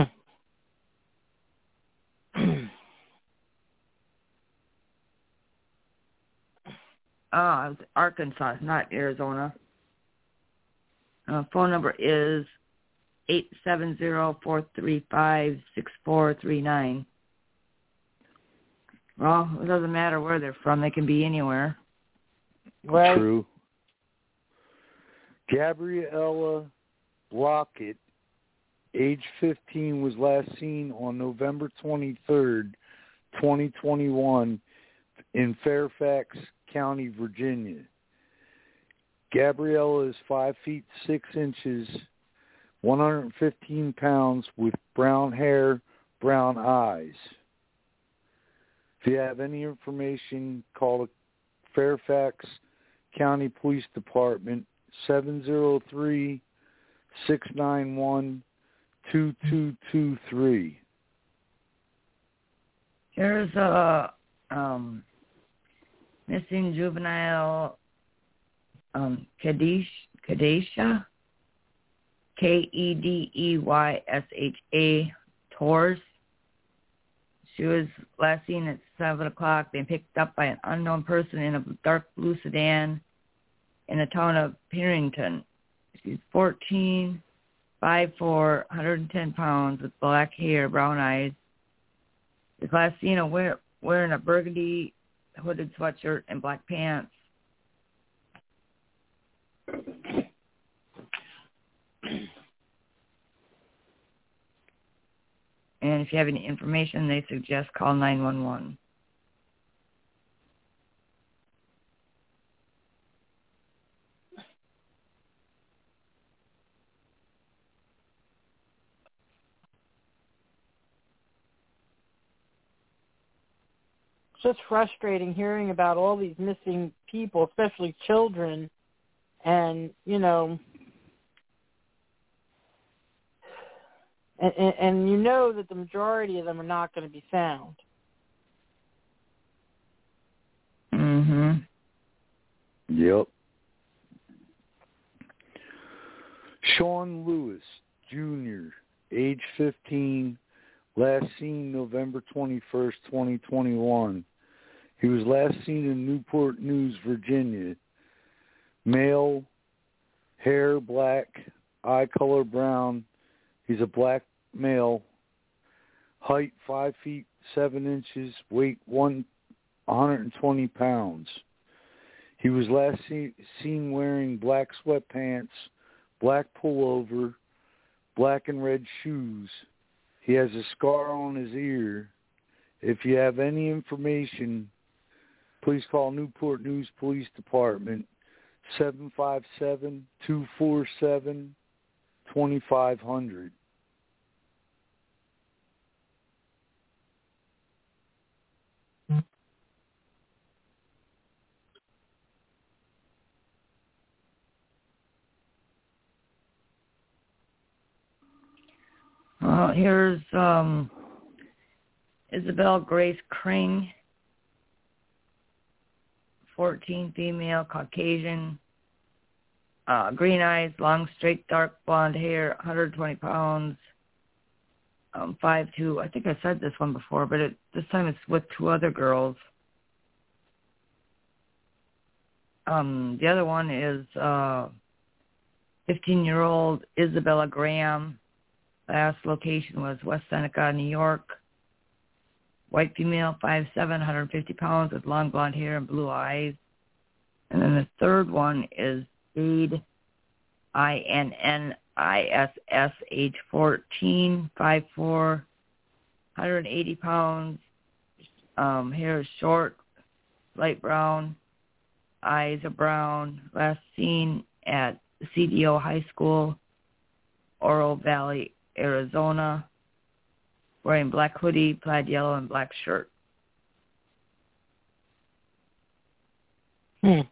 Ah, it's Arkansas, not Arizona. Uh, phone number is eight seven zero, four three five, six four three nine. Well, it doesn't matter where they're from. They can be anywhere. Right. True. Gabriella Lockett, age fifteen, was last seen on November twenty-third, twenty twenty-one in Fairfax County, Virginia. Gabriella is five feet six inches, one hundred fifteen pounds, with brown hair, brown eyes. If you have any information, call the Fairfax County Police Department, seven zero three, six nine one, two two two three. Here's a um, missing juvenile um, Kadesh, Kadesha, K E D E Y S H A, Tors. She was last seen at seven o'clock, being picked up by an unknown person in a dark blue sedan in the town of Perrington. She's fourteen, five foot four, one hundred ten pounds, with black hair, brown eyes. She's last seen a wear, wearing a burgundy hooded sweatshirt and black pants. And if you have any information, they suggest call nine one one. just frustrating hearing about all these missing people, especially children, and, you know, and, and, and you know that the majority of them are not going to be found. Mm-hmm. Yep. Sean Lewis, Junior, age fifteen, last seen November twenty-first, twenty twenty-one. He was last seen in Newport News, Virginia. Male, hair black, eye color brown. He's a black male. Height five feet seven inches. Weight one hundred twenty pounds. He was last see, seen wearing black sweatpants, black pullover, black and red shoes. He has a scar on his ear. If you have any information, please call Newport News Police Department, seven five seven, two four seven, two five zero zero. Well, here's um, Isabel Grace Kring, fourteen, female, Caucasian, uh, green eyes, long, straight, dark blonde hair, one hundred twenty pounds, um, five two. I think I said this one before, but it, this time it's with two other girls. Um, the other one is uh, fifteen-year-old Isabella Graham. Last location was West Seneca, New York. White female, five seven, one hundred fifty pounds, with long blonde hair and blue eyes. And then the third one is Jade, I N N I S S, age fourteen, five four, one hundred eighty pounds. Um, hair is short, light brown. Eyes are brown. Last seen at C D O High School, Oro Valley, Arizona, wearing black hoodie, plaid yellow, and black shirt. Hmm.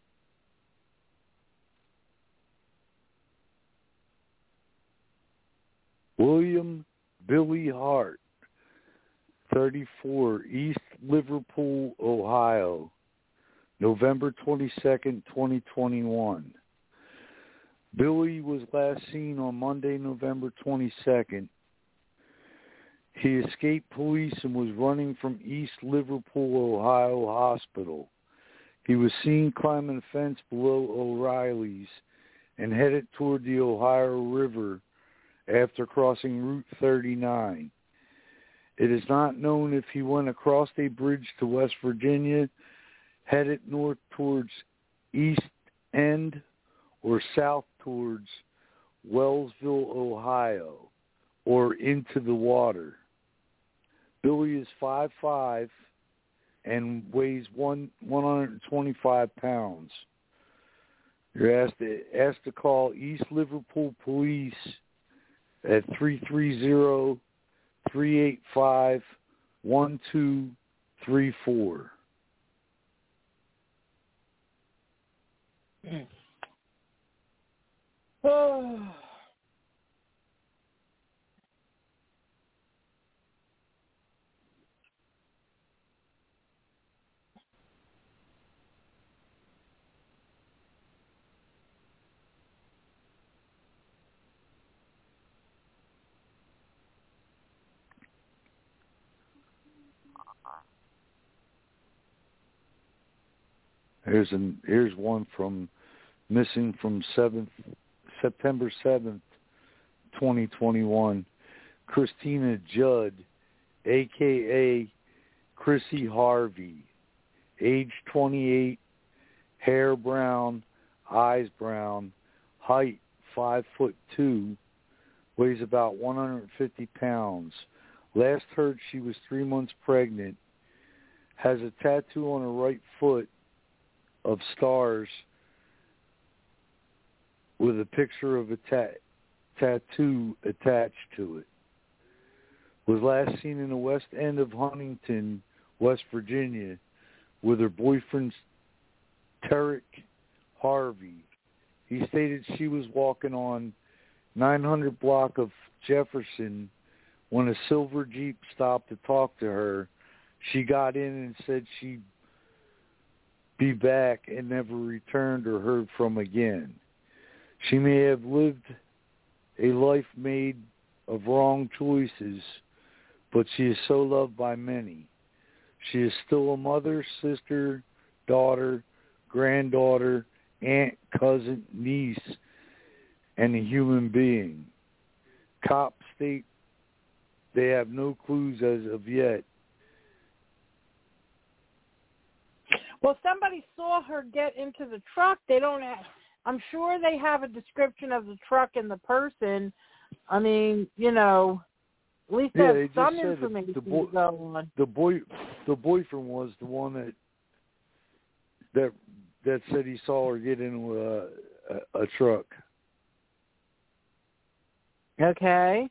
William Billy Hart, thirty-four, East Liverpool, Ohio, November twenty-second, twenty twenty-one. Billy was last seen on Monday, November twenty-second. He escaped police and was running from East Liverpool, Ohio Hospital. He was seen climbing a fence below O'Reilly's and headed toward the Ohio River after crossing Route thirty-nine. It is not known if he went across a bridge to West Virginia, headed north towards East End, or south towards Wellsville, Ohio, or into the water. Billy is five five and weighs one one hundred twenty-five pounds. You're asked to, asked to call East Liverpool Police at three three zero, three eight five, one two three four. Mm. Oh. Here's an here's one from missing from seventh September seventh, twenty twenty one. Christina Judd, aka Chrissy Harvey, age twenty eight, hair brown, eyes brown, height five foot two, weighs about one hundred fifty pounds. Last heard she was three months pregnant. Has a tattoo on her right foot of stars with a picture of a ta- tattoo attached to it. Was last seen in the west end of Huntington West Virginia, with her boyfriend, Tarek Harvey. He stated she was walking on nine hundred block of Jefferson when a silver Jeep stopped to talk to her. She got in and said she'd be back and never returned or heard from again. She may have lived a life made of wrong choices, but she is so loved by many. She is still a mother, sister, daughter, granddaughter, aunt, cousin, niece, and a human being. Cops state they have no clues as of yet. Well, somebody saw her get into the truck. They don't have, I'm sure they have a description of the truck and the person. I mean, you know, at least yeah, there's some information the boy, to go on. The boy, the boyfriend was the one that that that said he saw her get into a, a, a truck. Okay.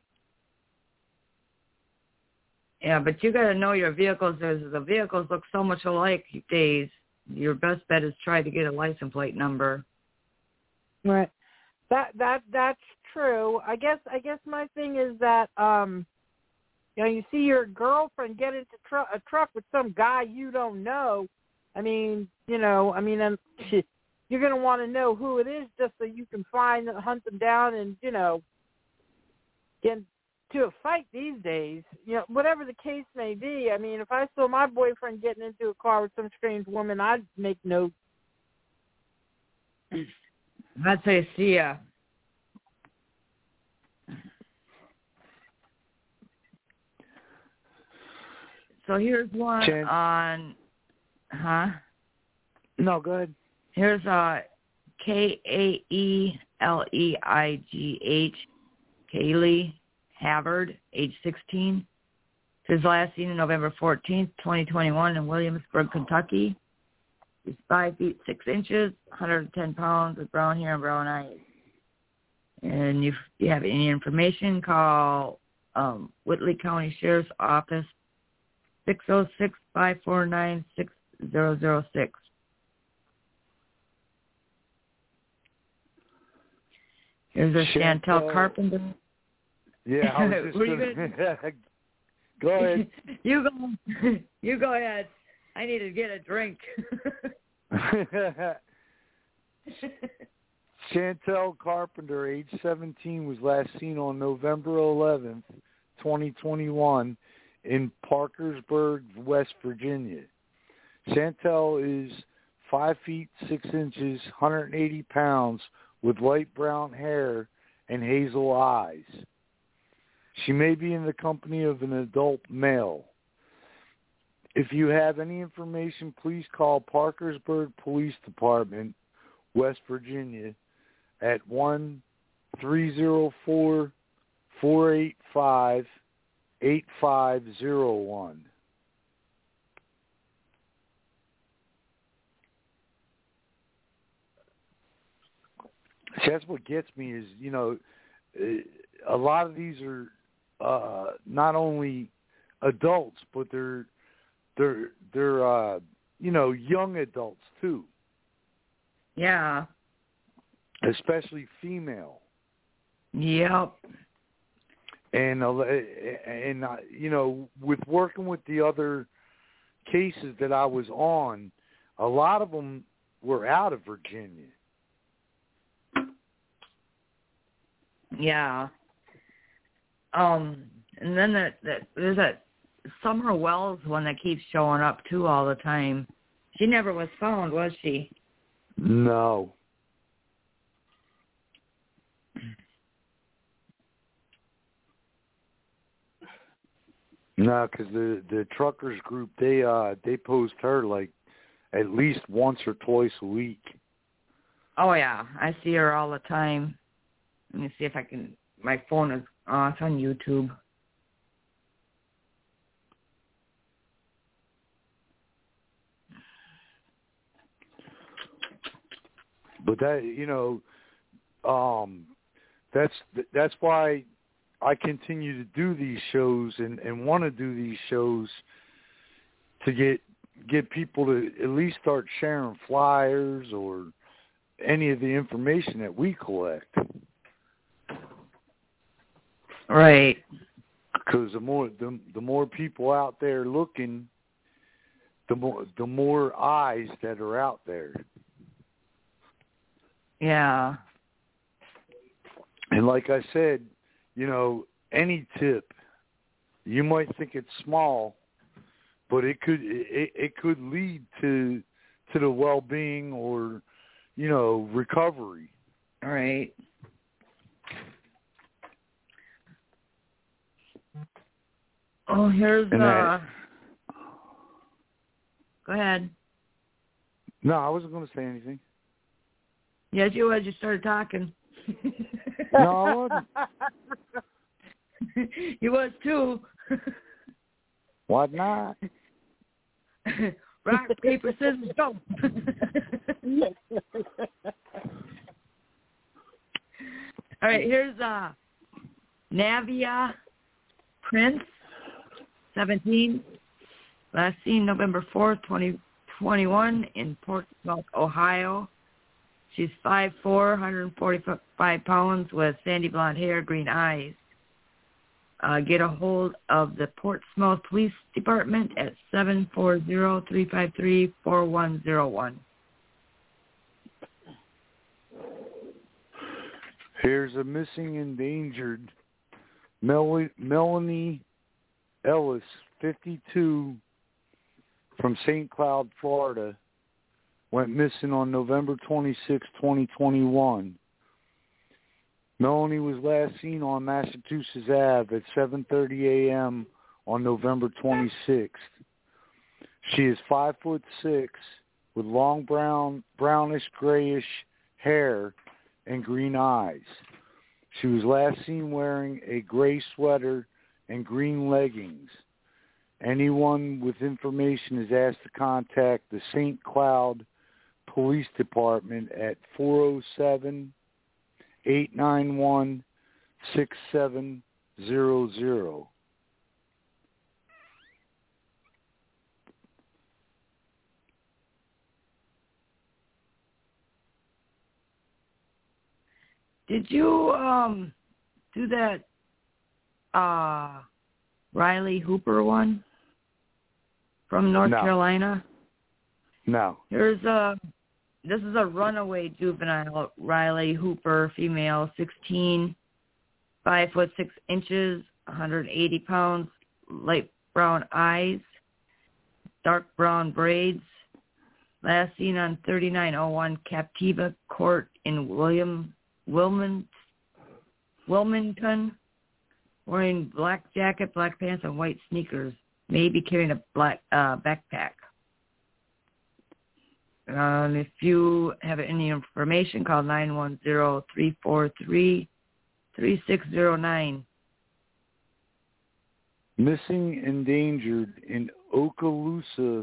Yeah, but you got to know your vehicles. There's, the vehicles look so much alike these days. Your best bet is try to get a license plate number. Right. That that that's true. I guess I guess my thing is that um, you know, you see your girlfriend get into tr- a truck with some guy you don't know. I mean, you know, I mean, um, you're going to want to know who it is just so you can find, hunt them down, and you know, get to a fight these days. You know, whatever the case may be. I mean, if I saw my boyfriend getting into a car with some strange woman, I'd make note. I'd say see ya. So here's one Chan- on, huh? No, go ahead. Here's uh, K A E L E I G H, Kaylee Havard, age sixteen. His last seen on November fourteenth, twenty twenty-one in Williamsburg, Kentucky. He's five feet six inches, one hundred ten pounds, with brown hair and brown eyes. And if you have any information, call um, Whitley County Sheriff's Office, six oh six, five four nine, six zero zero six. Here's a Chantel, Chantel Carpenter. Yeah, I was just What are you gonna, gonna go ahead. you go. You go ahead. I need to get a drink. Chantel Carpenter, age seventeen, was last seen on November eleventh, twenty twenty-one, in Parkersburg, West Virginia. Chantel is five feet six inches, one hundred eighty pounds, with light brown hair and hazel eyes. She may be in the company of an adult male. If you have any information, please call Parkersburg Police Department, West Virginia, at one three zero four, four eight five, eight five zero one. That's what gets me is, you know, a lot of these are uh, not only adults, but they're they're they're uh, you know, young adults too. Yeah. Especially female. Yep. And uh, and uh, you know, with working with the other cases that I was on, a lot of them were out of Virginia. Yeah. Um, and then the, the, there's that Summer Wells one that keeps showing up too all the time. She never was found, was she? No. No, because the the truckers group, they uh they post her like at least once or twice a week. Oh yeah, I see her all the time. Let me see if I can. My phone is uh, it's on YouTube. But that, you know, um, that's that's why I continue to do these shows and, and want to do these shows, to get get people to at least start sharing flyers or any of the information that we collect. Right. Because the more the, the more people out there looking, the more the more eyes that are out there. Yeah. And like I said, you know, any tip, you might think it's small, but it could it, it could lead to to the well-being or, you know, recovery. Right. Oh, here's And uh. I, Go ahead. no, I wasn't going to say anything. Yes, you was. You started talking. No, I wasn't. You was too. Why not? Rock, paper, scissors, go. All right, here's uh, Navia Prince, seventeen, last seen November fourth, twenty twenty-one in Portsmouth, Ohio. She's five foot four, one hundred forty-five pounds with sandy blonde hair, green eyes. Uh, get a hold of the Portsmouth Police Department at seven four zero, three five three, four one zero one. Here's a missing endangered Mel- Melanie Ellis, fifty-two, from Saint Cloud, Florida, went missing on November twenty-sixth, twenty twenty-one. Melanie was last seen on Massachusetts Avenue at seven thirty a.m. on November twenty-sixth. She is five foot six with long brown, brownish grayish hair and green eyes. She was last seen wearing a gray sweater and green leggings. Anyone with information is asked to contact the Saint Cloud Police Department at four oh seven, eight nine one, six seven zero zero. Did you um do that uh Riley Hooper one from North No. Carolina? No. There's a this is a runaway juvenile, Riley Hooper, female, sixteen, five foot six inches, one hundred eighty pounds, light brown eyes, dark brown braids. Last seen on thirty-nine oh one Captiva Court in William Wilmington, Wilmington, wearing black jacket, black pants, and white sneakers. Maybe carrying a black uh, backpack. Um, if you have any information, call nine one zero, three four three, three six zero nine. Missing endangered in Okaloosa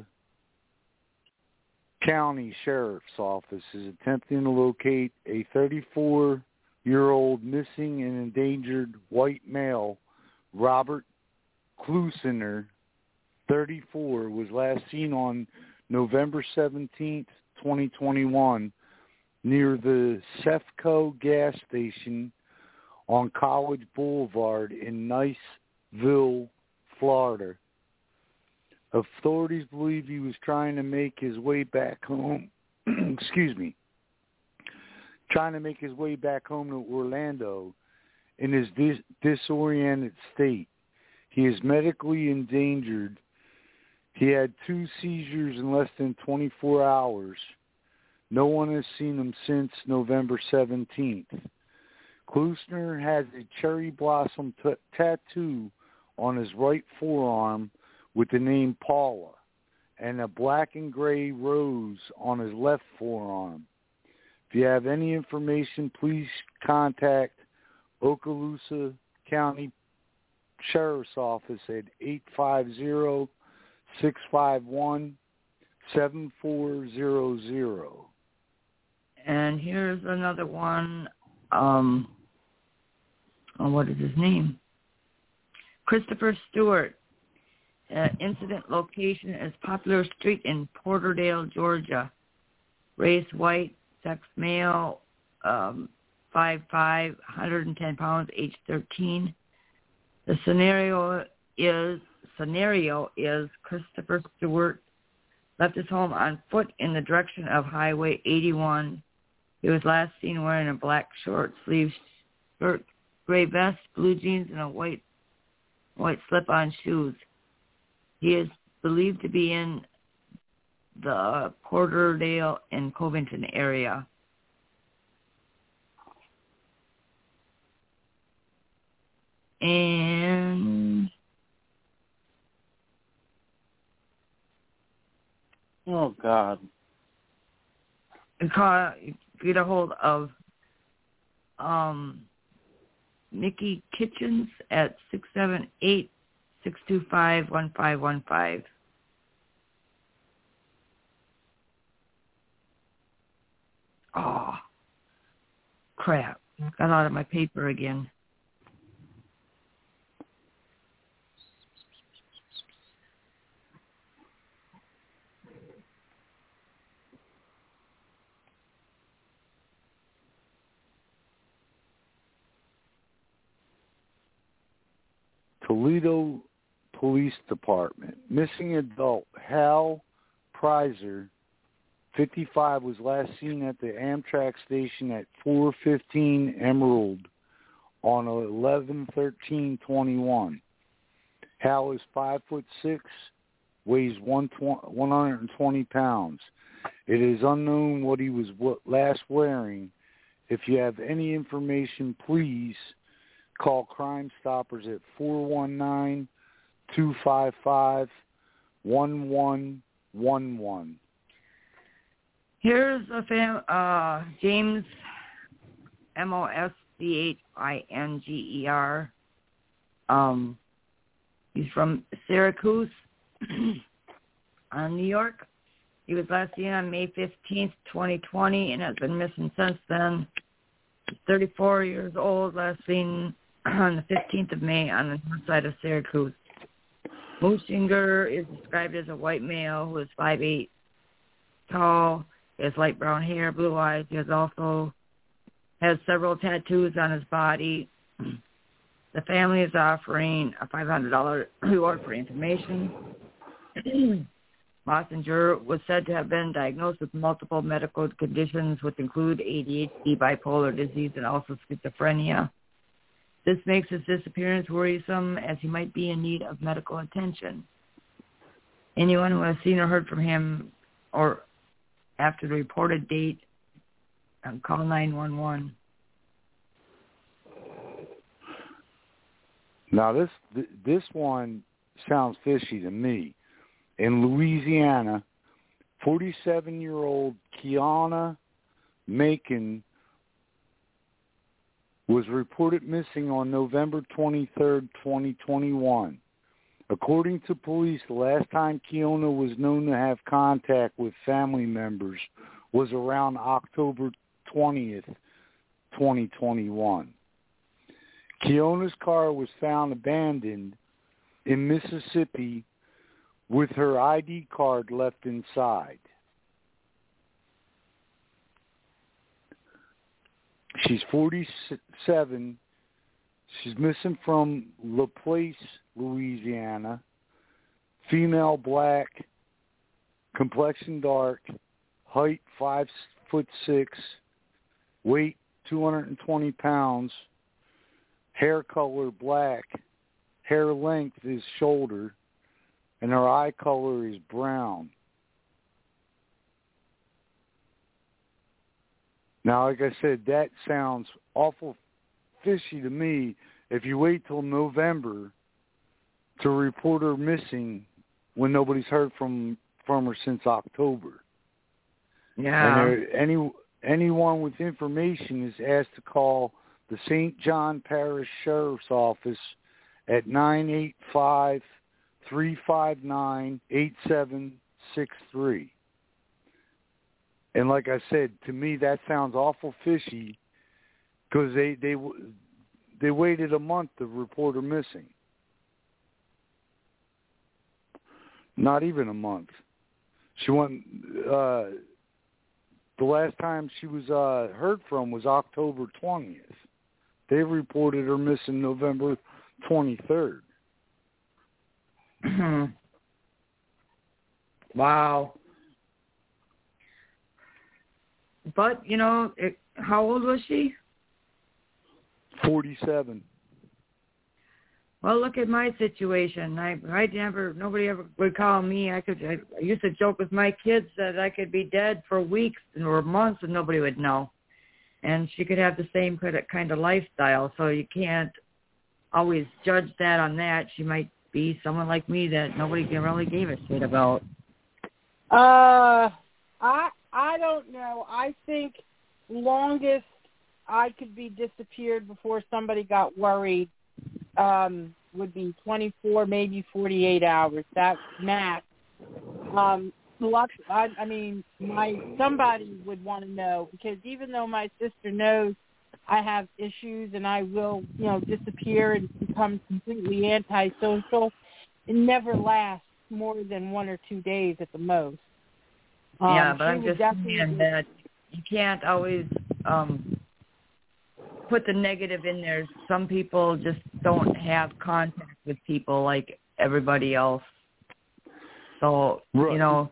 County Sheriff's Office is attempting to locate a thirty-four-year-old missing and endangered white male. Robert Klusiner, thirty-four, was last seen on November seventeenth, twenty twenty-one, near the Cefco gas station on College Boulevard in Niceville, Florida. Authorities believe he was trying to make his way back home. excuse me. Trying to make his way back home to Orlando in his dis- disoriented state. He is medically endangered. He had two seizures in less than twenty-four hours. No one has seen him since November seventeenth. Klusner has a cherry blossom t- tattoo on his right forearm with the name Paula, and a black and gray rose on his left forearm. If you have any information, please contact Okaloosa County Sheriff's Office at eight five zero, six five one, seven four zero zero. And here's another one. Um, oh, what is his name? Christopher Stewart. Uh, incident location is Popular Street in Porterdale, Georgia. Race white, sex male, um, five foot five, one hundred ten pounds, age thirteen. The scenario is scenario is Christopher Stewart left his home on foot in the direction of Highway eighty-one. He was last seen wearing a black short sleeve shirt, gray vest, blue jeans, and a white white slip-on shoes. He is believed to be in the Porterdale and Covington area. And oh God, call, get a hold of um, Mickey Kitchens at six seven eight, six two five, one five one five. Oh, crap. Got out of my paper again. Toledo Police Department. Missing adult Hal Prizer, fifty-five, was last seen at the Amtrak station at four fifteen Emerald on eleven thirteen twenty-one. Hal is five foot six, weighs one hundred twenty pounds. It is unknown what he was last wearing. If you have any information, please call Crime Stoppers at four one nine, two five five, one one one one. Here's a fam- uh, James, M O S C H I N G E R. Um, he's from Syracuse, uh, New York. He was last seen on May fifteenth, twenty twenty, and has been missing since then. He's thirty-four years old, last seen on the fifteenth of May on the north side of Syracuse. Moosinger is described as a white male who is five foot eight tall. He has light brown hair, blue eyes. He has also has several tattoos on his body. The family is offering a five hundred dollars reward for information. Mossinger was said to have been diagnosed with multiple medical conditions, which include A D H D, bipolar disease, and also schizophrenia. This makes his disappearance worrisome, as he might be in need of medical attention. Anyone who has seen or heard from him or after the reported date, um, call nine one one. Now, this this one sounds fishy to me. In Louisiana, forty-seven-year-old Kiana Macon was reported missing on November twenty-third, twenty twenty-one. According to police, the last time Kiona was known to have contact with family members was around October twentieth, twenty twenty-one. Kiona's car was found abandoned in Mississippi with her I D card left inside. She's forty-seven. She's missing from LaPlace, Louisiana. Female, black, complexion dark, height five foot six, weight two hundred twenty pounds, hair color black, hair length is shoulder, and her eye color is brown. Now, like I said, that sounds awful fishy to me. If you wait till November to report her missing when nobody's heard from from her since October. Yeah. And there, any anyone with information is asked to call the Saint John Parish Sheriff's Office at nine eight five, three five nine, eight seven six three. And like I said, to me that sounds awful fishy because they they they waited a month to report her missing. Not even a month. She went. Uh, the last time she was uh, heard from was October twentieth. They reported her missing November twenty-third. Wow. But, you know, it, how old was she? forty-seven. Well, look at my situation. I I never, nobody ever would call me. I could, I, I used to joke with my kids that I could be dead for weeks or months and nobody would know. And she could have the same kind of lifestyle, so you can't always judge that on that. She might be someone like me that nobody really gave a shit about. Uh, I I don't know. I think longest I could be disappeared before somebody got worried um, would be twenty-four, maybe forty-eight hours. That's max. Um, lots. I, I mean, my somebody would want to know, because even though my sister knows I have issues and I will, you know, disappear and become completely antisocial, it never lasts more than one or two days at the most. Um, yeah, but I'm just definitely... saying that you can't always um, put the negative in there. Some people just don't have contact with people like everybody else. So, right. you know.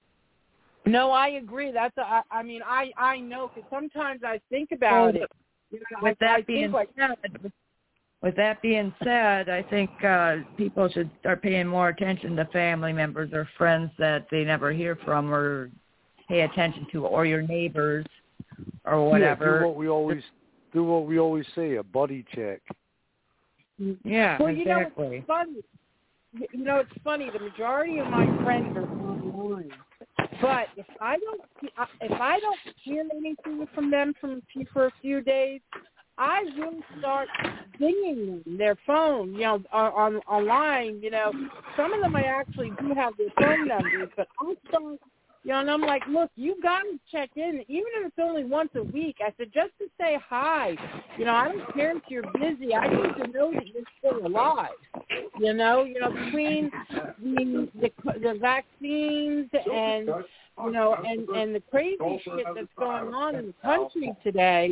No, I agree. That's a, I, I mean, I, I know, because sometimes I think about well, it. You know, with I, that I being like, said, with that being said, I think uh, people should start paying more attention to family members or friends that they never hear from or pay attention to, or your neighbors or whatever. Yeah, do what we always do. What we always say: a buddy check. Yeah, well, exactly. You know, it's funny. You know, it's funny. The majority of my friends are online, but if I don't, if I don't hear anything from them from for a few days, I will start dinging them, their phone, you know, on, on online. You know, some of them I actually do have their phone numbers, but I'll start, you know, and I'm like, look, you got to check in, even if it's only once a week. I said, just to say hi. You know, I don't care if you're busy. I need to know that you're still alive. You know, you know, between the the, the vaccines and, you know, and, and the crazy shit that's going on in the country today,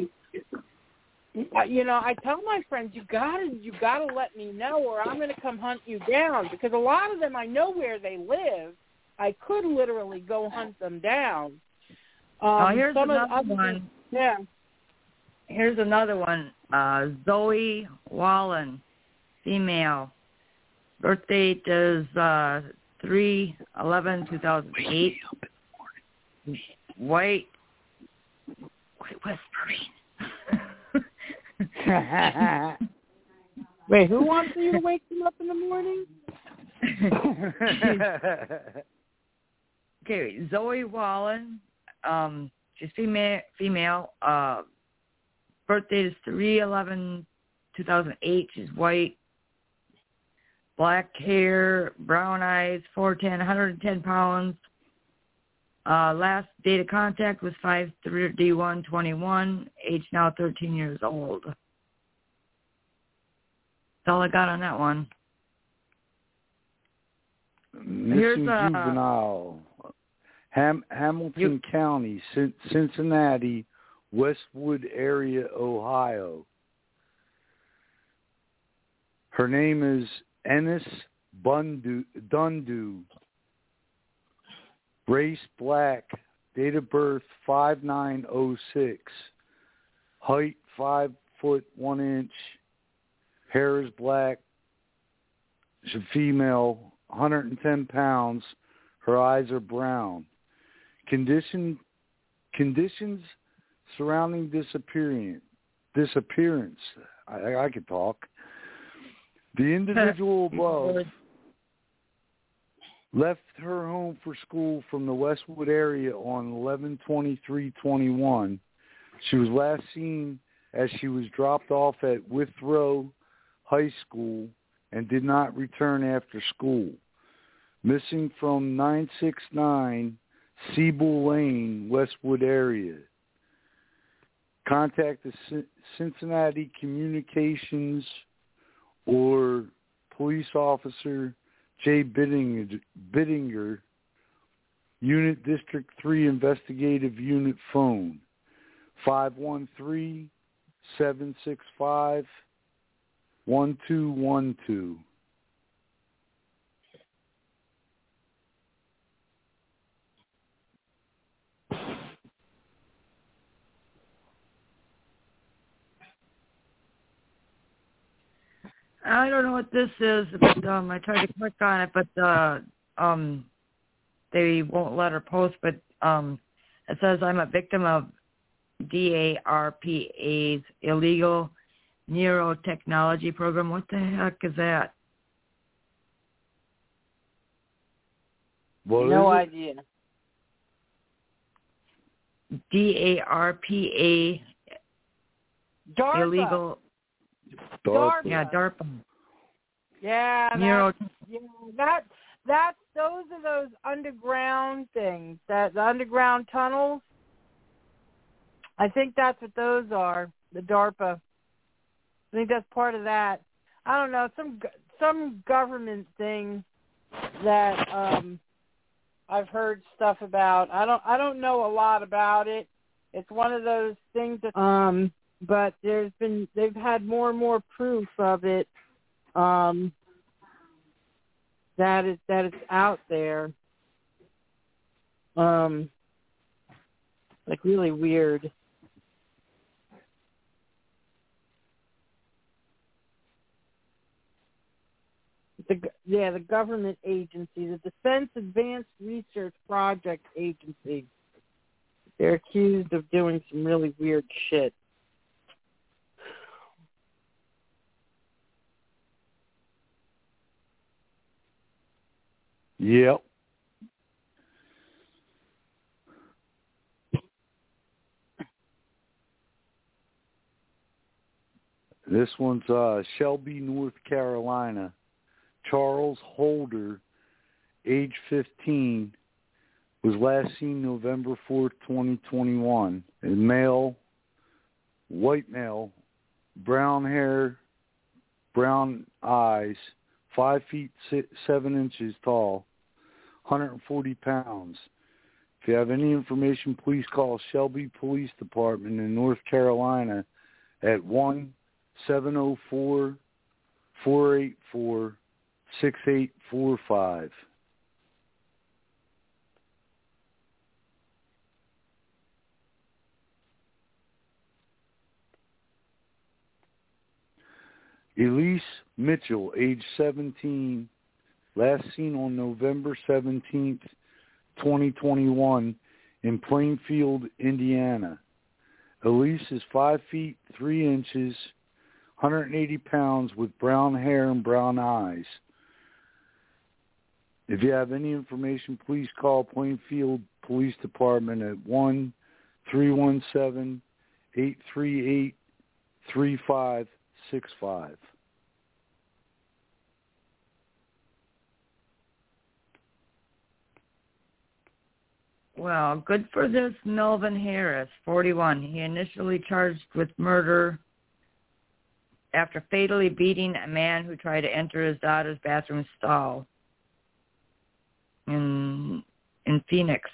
you know, I tell my friends, you gotta, you gotta let me know, or I'm gonna come hunt you down, because a lot of them, I know where they live. I could literally go hunt them down. Um, oh, here's some another of one. Them, yeah. Here's another one. Uh, Zoe Wallen, female. Birth date is uh, three eleven two thousand eight. White. Quit whispering. Wait, who wants you to wake them up in the morning? Okay, Zoe Wallen. Um, she's female. Female. Uh, birthday is three eleven two thousand eight. She's white. Black hair, brown eyes, four ten, one hundred ten pounds. Uh, last date of contact was five three one twenty-one. Age now thirteen years old. That's all I got on that one. Missing Here's, uh, juvenile. Ham- Hamilton you, County, C- Cincinnati, Westwood area, Ohio. Her name is Ennis Bundu, Dundu. Race black. Date of birth five nine oh six. Height five foot one inch. Hair is black. She's a female, one hundred ten pounds. Her eyes are brown. Condition conditions surrounding disappearance. Disappearance. I, I could talk. The individual above left her home for school from the Westwood area on eleven twenty-three twenty-one. She was last seen as she was dropped off at Withrow High School and did not return after school. Missing from nine six nine Siebel Lane, Westwood area. Contact the C- Cincinnati Communications or police officer J. Bittinger, Bittinger, Unit District three Investigative Unit phone, five one three, seven six five, one two one two. I don't know what this is, but um, I tried to click on it, but uh, um, they won't let her post. But um, it says I'm a victim of D A R P A's illegal neurotechnology program. What the heck is that? What no is idea. D A R P A DARPA. illegal. DARPA? Yeah, DARPA. Yeah, Neuro. that, yeah, that that's those are those underground things. That the underground tunnels. I think that's what those are. The DARPA. I think that's part of that. I don't know, some some government thing that um, I've heard stuff about. I don't I don't know a lot about it. It's one of those things that um. But there's been they've had more and more proof of it um, that it that it's out there. Um, like really weird. The yeah, the government agency, the Defense Advanced Research Project Agency. They're accused of doing some really weird shit. Yep. This one's uh, Shelby, North Carolina. Charles Holder, age fifteen, was last seen November fourth, twenty twenty-one. A male, white male, brown hair, brown eyes, five feet six, seven inches tall, one hundred forty pounds. If you have any information, please call Shelby Police Department in North Carolina at one seven zero four, four eight four, six eight four five. Elise Mitchell, age seventeen, last seen on November seventeenth, twenty twenty-one in Plainfield, Indiana. Elise is five feet three inches, one hundred eighty pounds, with brown hair and brown eyes. If you have any information, please call Plainfield Police Department at one three one seven, eight three eight, three five six five. Well, good for this Melvin Harris, forty-one. He initially charged with murder after fatally beating a man who tried to enter his daughter's bathroom stall in in Phoenix.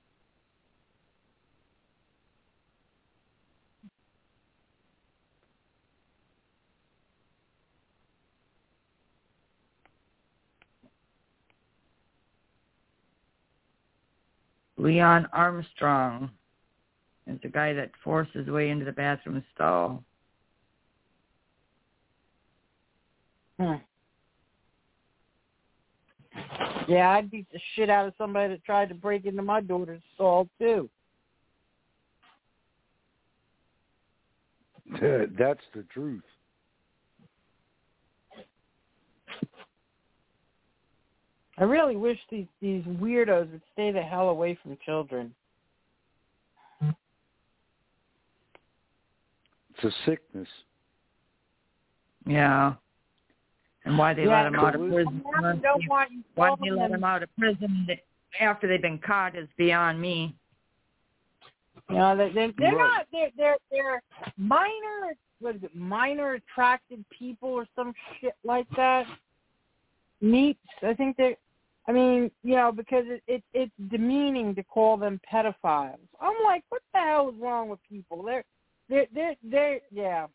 Leon Armstrong is the guy that forced his way into the bathroom stall. Hmm. Yeah, I'd beat the shit out of somebody that tried to break into my daughter's stall, too. That's the truth. I really wish these, these weirdos would stay the hell away from children. It's a sickness. Yeah. And why they yeah, let them out of prison. Don't want you why they let them. them out of prison after they've been caught is beyond me. You know, they, they, they're right. not, they're, they're, they're minor, what is it, minor attracted people or some shit like that. Neeps. I think they're. I mean, you know, because it, it it's demeaning to call them pedophiles. I'm like, what the hell is wrong with people? They're they're they're, they're yeah.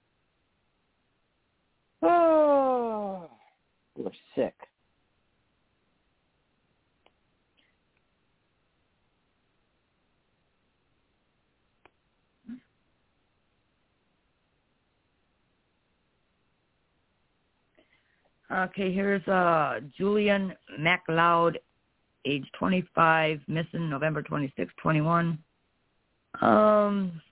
Oh, we're sick. Okay, here's uh, Julian MacLeod, age twenty-five, missing November twenty-sixth, twenty-one. Um,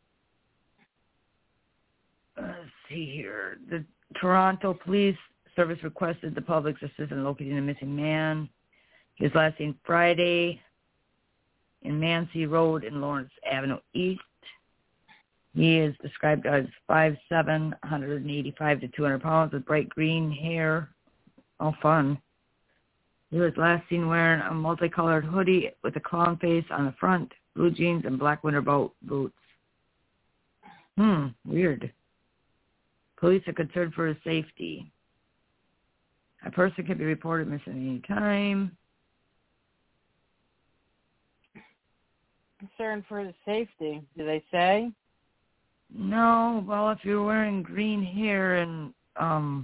let's see here. The Toronto Police Service requested the public's assistance in locating the missing man. He was last seen Friday in Mancy Road in Lawrence Avenue East. He is described as five seven, one eighty-five to two hundred pounds with bright green hair. Oh, fun. He was last seen wearing a multicolored hoodie with a clown face on the front, blue jeans, and black winter boat boots. Hmm, weird. Police are concerned for his safety. A person can be reported missing any time. Concerned for his safety, do they say? No, well, if you're wearing green hair and um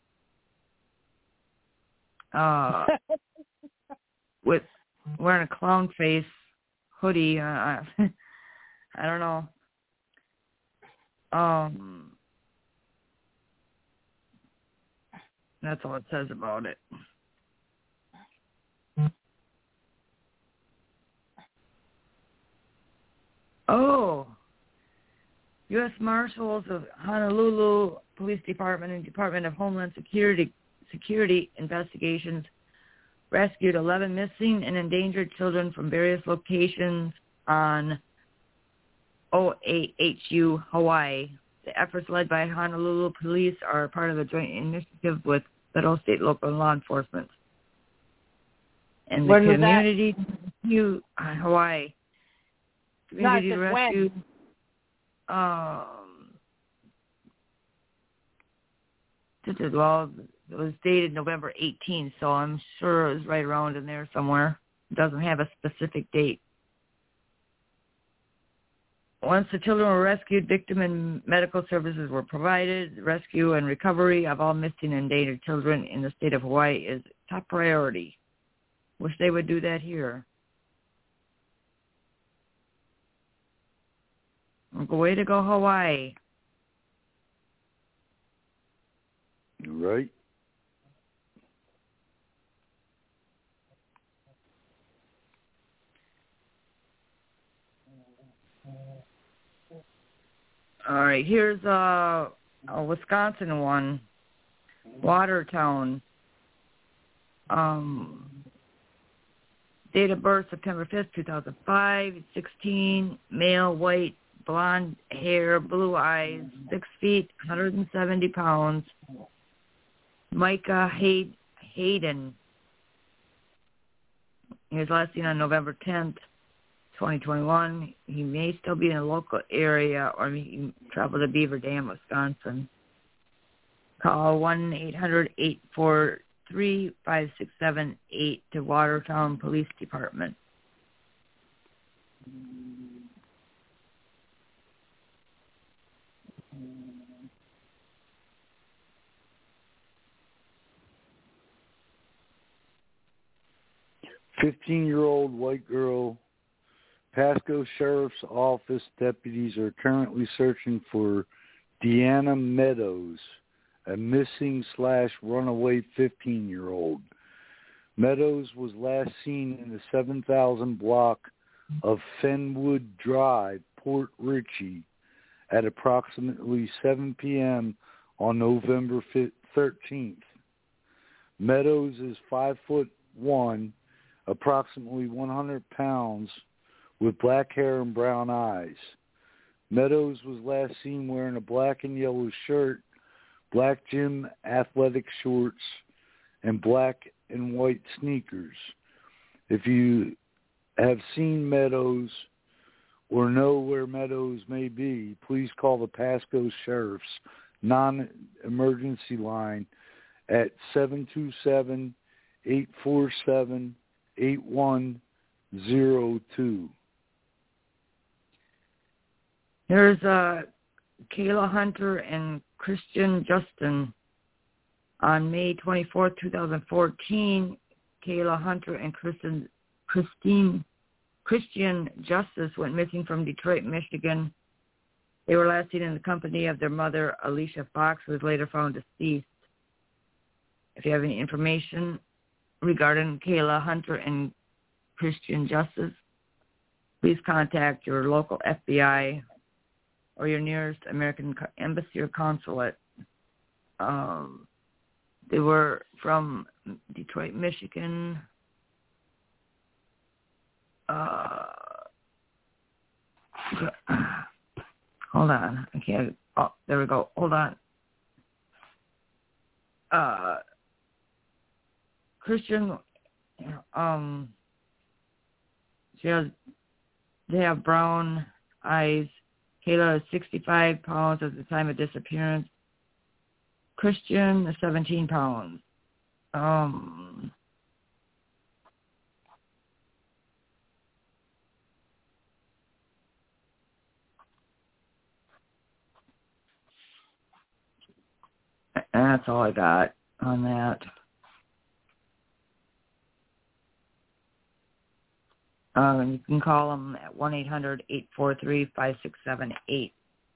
uh with wearing a clown face hoodie, uh, I don't know. Um, that's all it says about it. Oh. U S Marshals of Honolulu Police Department and Department of Homeland Security Security Investigations rescued eleven missing and endangered children from various locations on O A H U, Hawaii. The efforts led by Honolulu Police are part of a joint initiative with federal, state, local, and law enforcement. And the When was community rescue uh, Hawaii community No, rescue. when? Um, well, it was dated November eighteenth, so I'm sure it was right around in there somewhere. It doesn't have a specific date. Once the children were rescued, victim and medical services were provided. Rescue and recovery of all missing and endangered children in the state of Hawaii is top priority. Wish they would do that here. Way to go, Hawaii. Right. All right, here's a, a Wisconsin one, Watertown. Um, date of birth, September fifth, two thousand five, sixteen, male, white, blonde hair, blue eyes, six feet, one hundred seventy pounds. Micah Hay- Hayden. He was last seen on November tenth, twenty twenty-one. He may still be in a local area or he traveled to Beaver Dam, Wisconsin. Call one eight hundred, eight four three, five six seven eight to Watertown Police Department. fifteen-year-old white girl. Pasco Sheriff's Office deputies are currently searching for Deanna Meadows, a missing slash runaway fifteen-year-old. Meadows was last seen in the seven thousand block of Fenwood Drive, Port Richey, at approximately seven p.m. on November thirteenth. Meadows is five foot one, approximately one hundred pounds, with black hair and brown eyes. Meadows was last seen wearing a black and yellow shirt, black gym athletic shorts, and black and white sneakers. If you have seen Meadows or know where Meadows may be, please call the Pasco Sheriff's non-emergency line at seven two seven, eight four seven, eight one zero two. Here's uh, Kayla Hunter and Christian Justin. On May twenty-fourth, twenty fourteen, Kayla Hunter and Kristen, Christine, Christian Justice went missing from Detroit, Michigan. They were last seen in the company of their mother, Alicia Fox, who was later found deceased. If you have any information regarding Kayla Hunter and Christian Justice, please contact your local F B I or your nearest American embassy or consulate. Um, they were from Detroit, Michigan. Uh, hold on. I can't. Oh, there we go. Hold on. Uh, Christian, um, she has, they have brown eyes. Kayla is sixty-five pounds at the time of disappearance. Christian is seventeen pounds. Um, that's all I got on that. Um, you can call them at one eight hundred, eight four three, five six seven eight.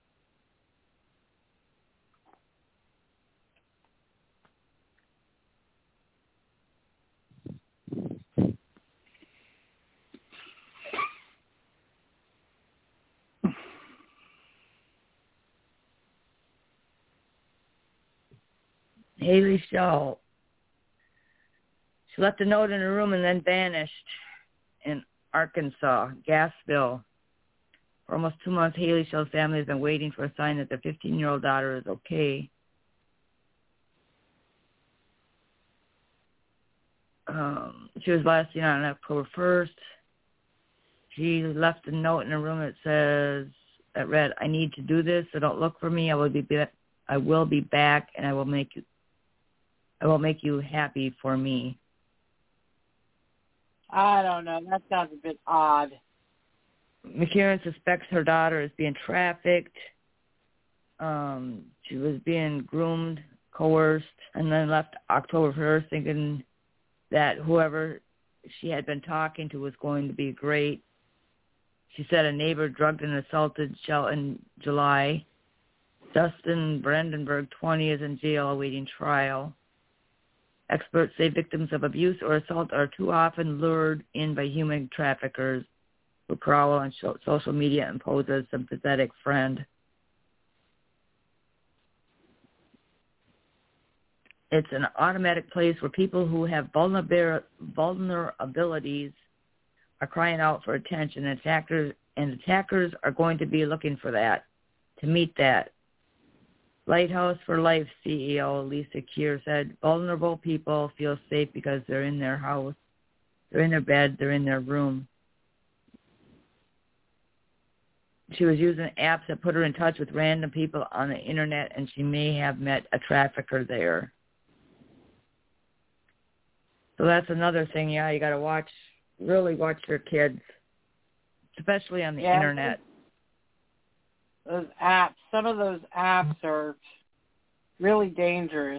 Haley Shaw. She left a note in her room and then vanished in Arkansas, Gassville. For almost two months, Haley Shaw's family has been waiting for a sign that their fifteen-year-old daughter is okay. Um, she was last seen on October first. She left a note in her room that says, that read, "I need to do this, so don't look for me. I will be back. I will be back, and I will make you. I will make you happy for me." I don't know. That sounds a bit odd. McCarran suspects her daughter is being trafficked. Um, she was being groomed, coerced, and then left October first thinking that whoever she had been talking to was going to be great. She said a neighbor drugged and assaulted Shell in July. Dustin Brandenburg, twenty, is in jail awaiting trial. Experts say victims of abuse or assault are too often lured in by human traffickers who prowl on social media and pose as a pathetic friend. It's an automatic place where people who have vulner- vulnerabilities are crying out for attention, and attackers, and attackers are going to be looking for that, to meet that. Lighthouse for Life C E O Lisa Keir said, "Vulnerable people feel safe because they're in their house, they're in their bed, they're in their room." She was using apps that put her in touch with random people on the internet, and she may have met a trafficker there. So that's another thing, yeah, you got to watch, really watch your kids, especially on the yeah, internet. Those apps, some of those apps are really dangerous.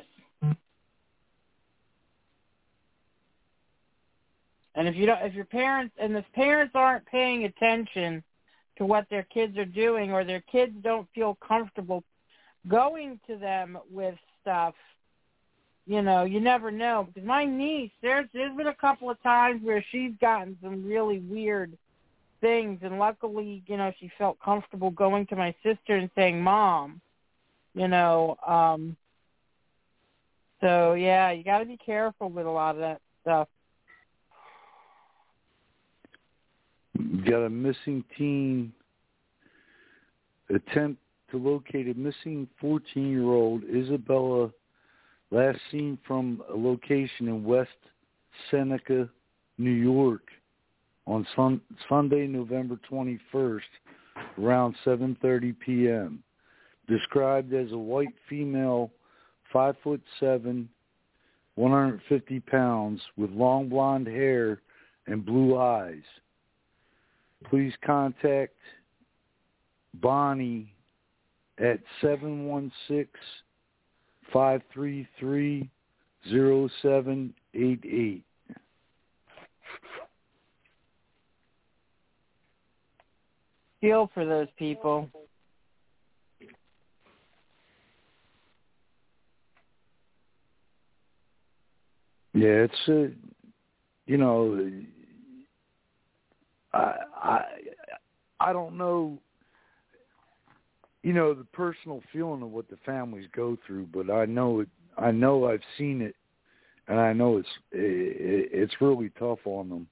And if you don't, if your parents and the parents aren't paying attention to what their kids are doing, or their kids don't feel comfortable going to them with stuff, you know, you never know. Because my niece, there's there's been a couple of times where she's gotten some really weird things, and luckily, you know, she felt comfortable going to my sister and saying, "Mom," you know. Um, so yeah, you got to be careful with a lot of that stuff. Got a missing teen. Attempt to locate a missing fourteen-year-old Isabella, last seen from a location in West Seneca, New York, on sun, Sunday, November twenty-first, around seven thirty p.m. Described as a white female, five foot seven, one hundred fifty pounds, with long blonde hair and blue eyes. Please contact Bonnie at seven one six, five three three, zero seven eight eight. Feel for those people. Yeah, it's uh, you know, I I I don't know, you know, the personal feeling of what the families go through, but I know it. I know I've seen it, and I know it's it, it's really tough on them.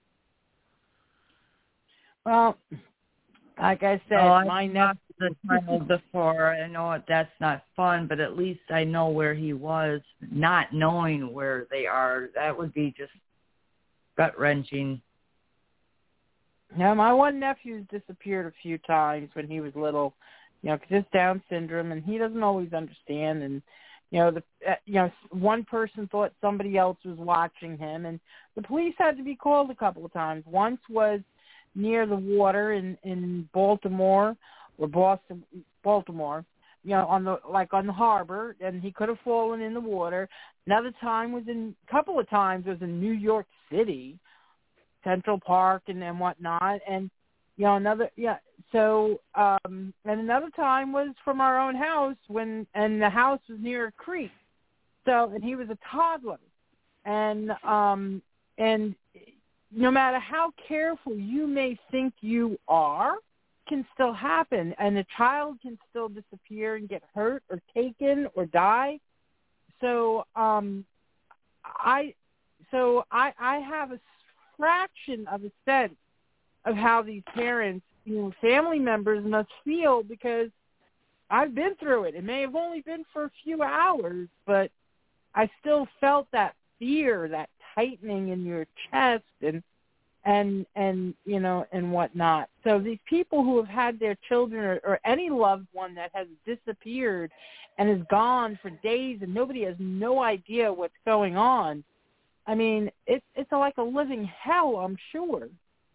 Well, like I said, oh, my I've nephew the child before. I know that's not fun, but at least I know where he was. Not knowing where they are, that would be just gut wrenching. Yeah, my one nephew's disappeared a few times when he was little, you know, because it's Down syndrome, and he doesn't always understand. And you know, the uh, you know, one person thought somebody else was watching him, and the police had to be called a couple of times. Once was near the water in in Baltimore or Boston, Baltimore, you know, on the like on the harbor, and he could have fallen in the water. Another time was in a couple of times was in New York City, Central Park and, and whatnot, and you know another yeah. So um, and another time was from our own house when and the house was near a creek. So and he was a toddler, and um, and no matter how careful you may think you are, can still happen, and a child can still disappear and get hurt or taken or die. So um, I so I I have a fraction of a sense of how these parents, you know, family members must feel, because I've been through it. It may have only been for a few hours, but I still felt that fear, that tightening in your chest, and and and you know and whatnot. So these people who have had their children or, or any loved one that has disappeared and is gone for days and nobody has no idea what's going on, I mean, it's it's like a living hell, I'm sure.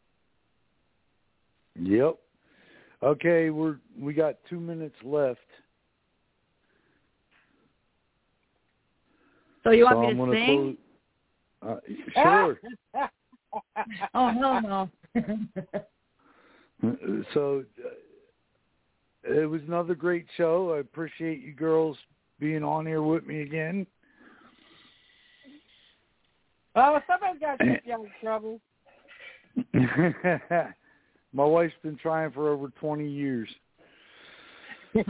Yep. Okay, we're we got two minutes left. So you want so me I'm to gonna sing? Close, uh, sure. Oh, no, no. So uh, it was another great show. I appreciate you girls being on here with me again. Oh, somebody's got to get you out of trouble. My wife's been trying for over twenty years. But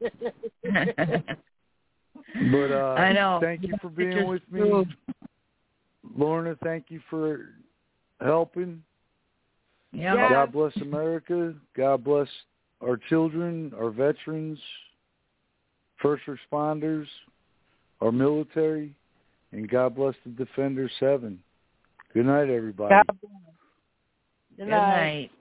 uh, I know. Thank you for being with me. Lorna, thank you for helping. Yeah. God bless America. God bless our children, our veterans, first responders, our military, and God bless the Defender seven. Good night, everybody. God bless. Good night.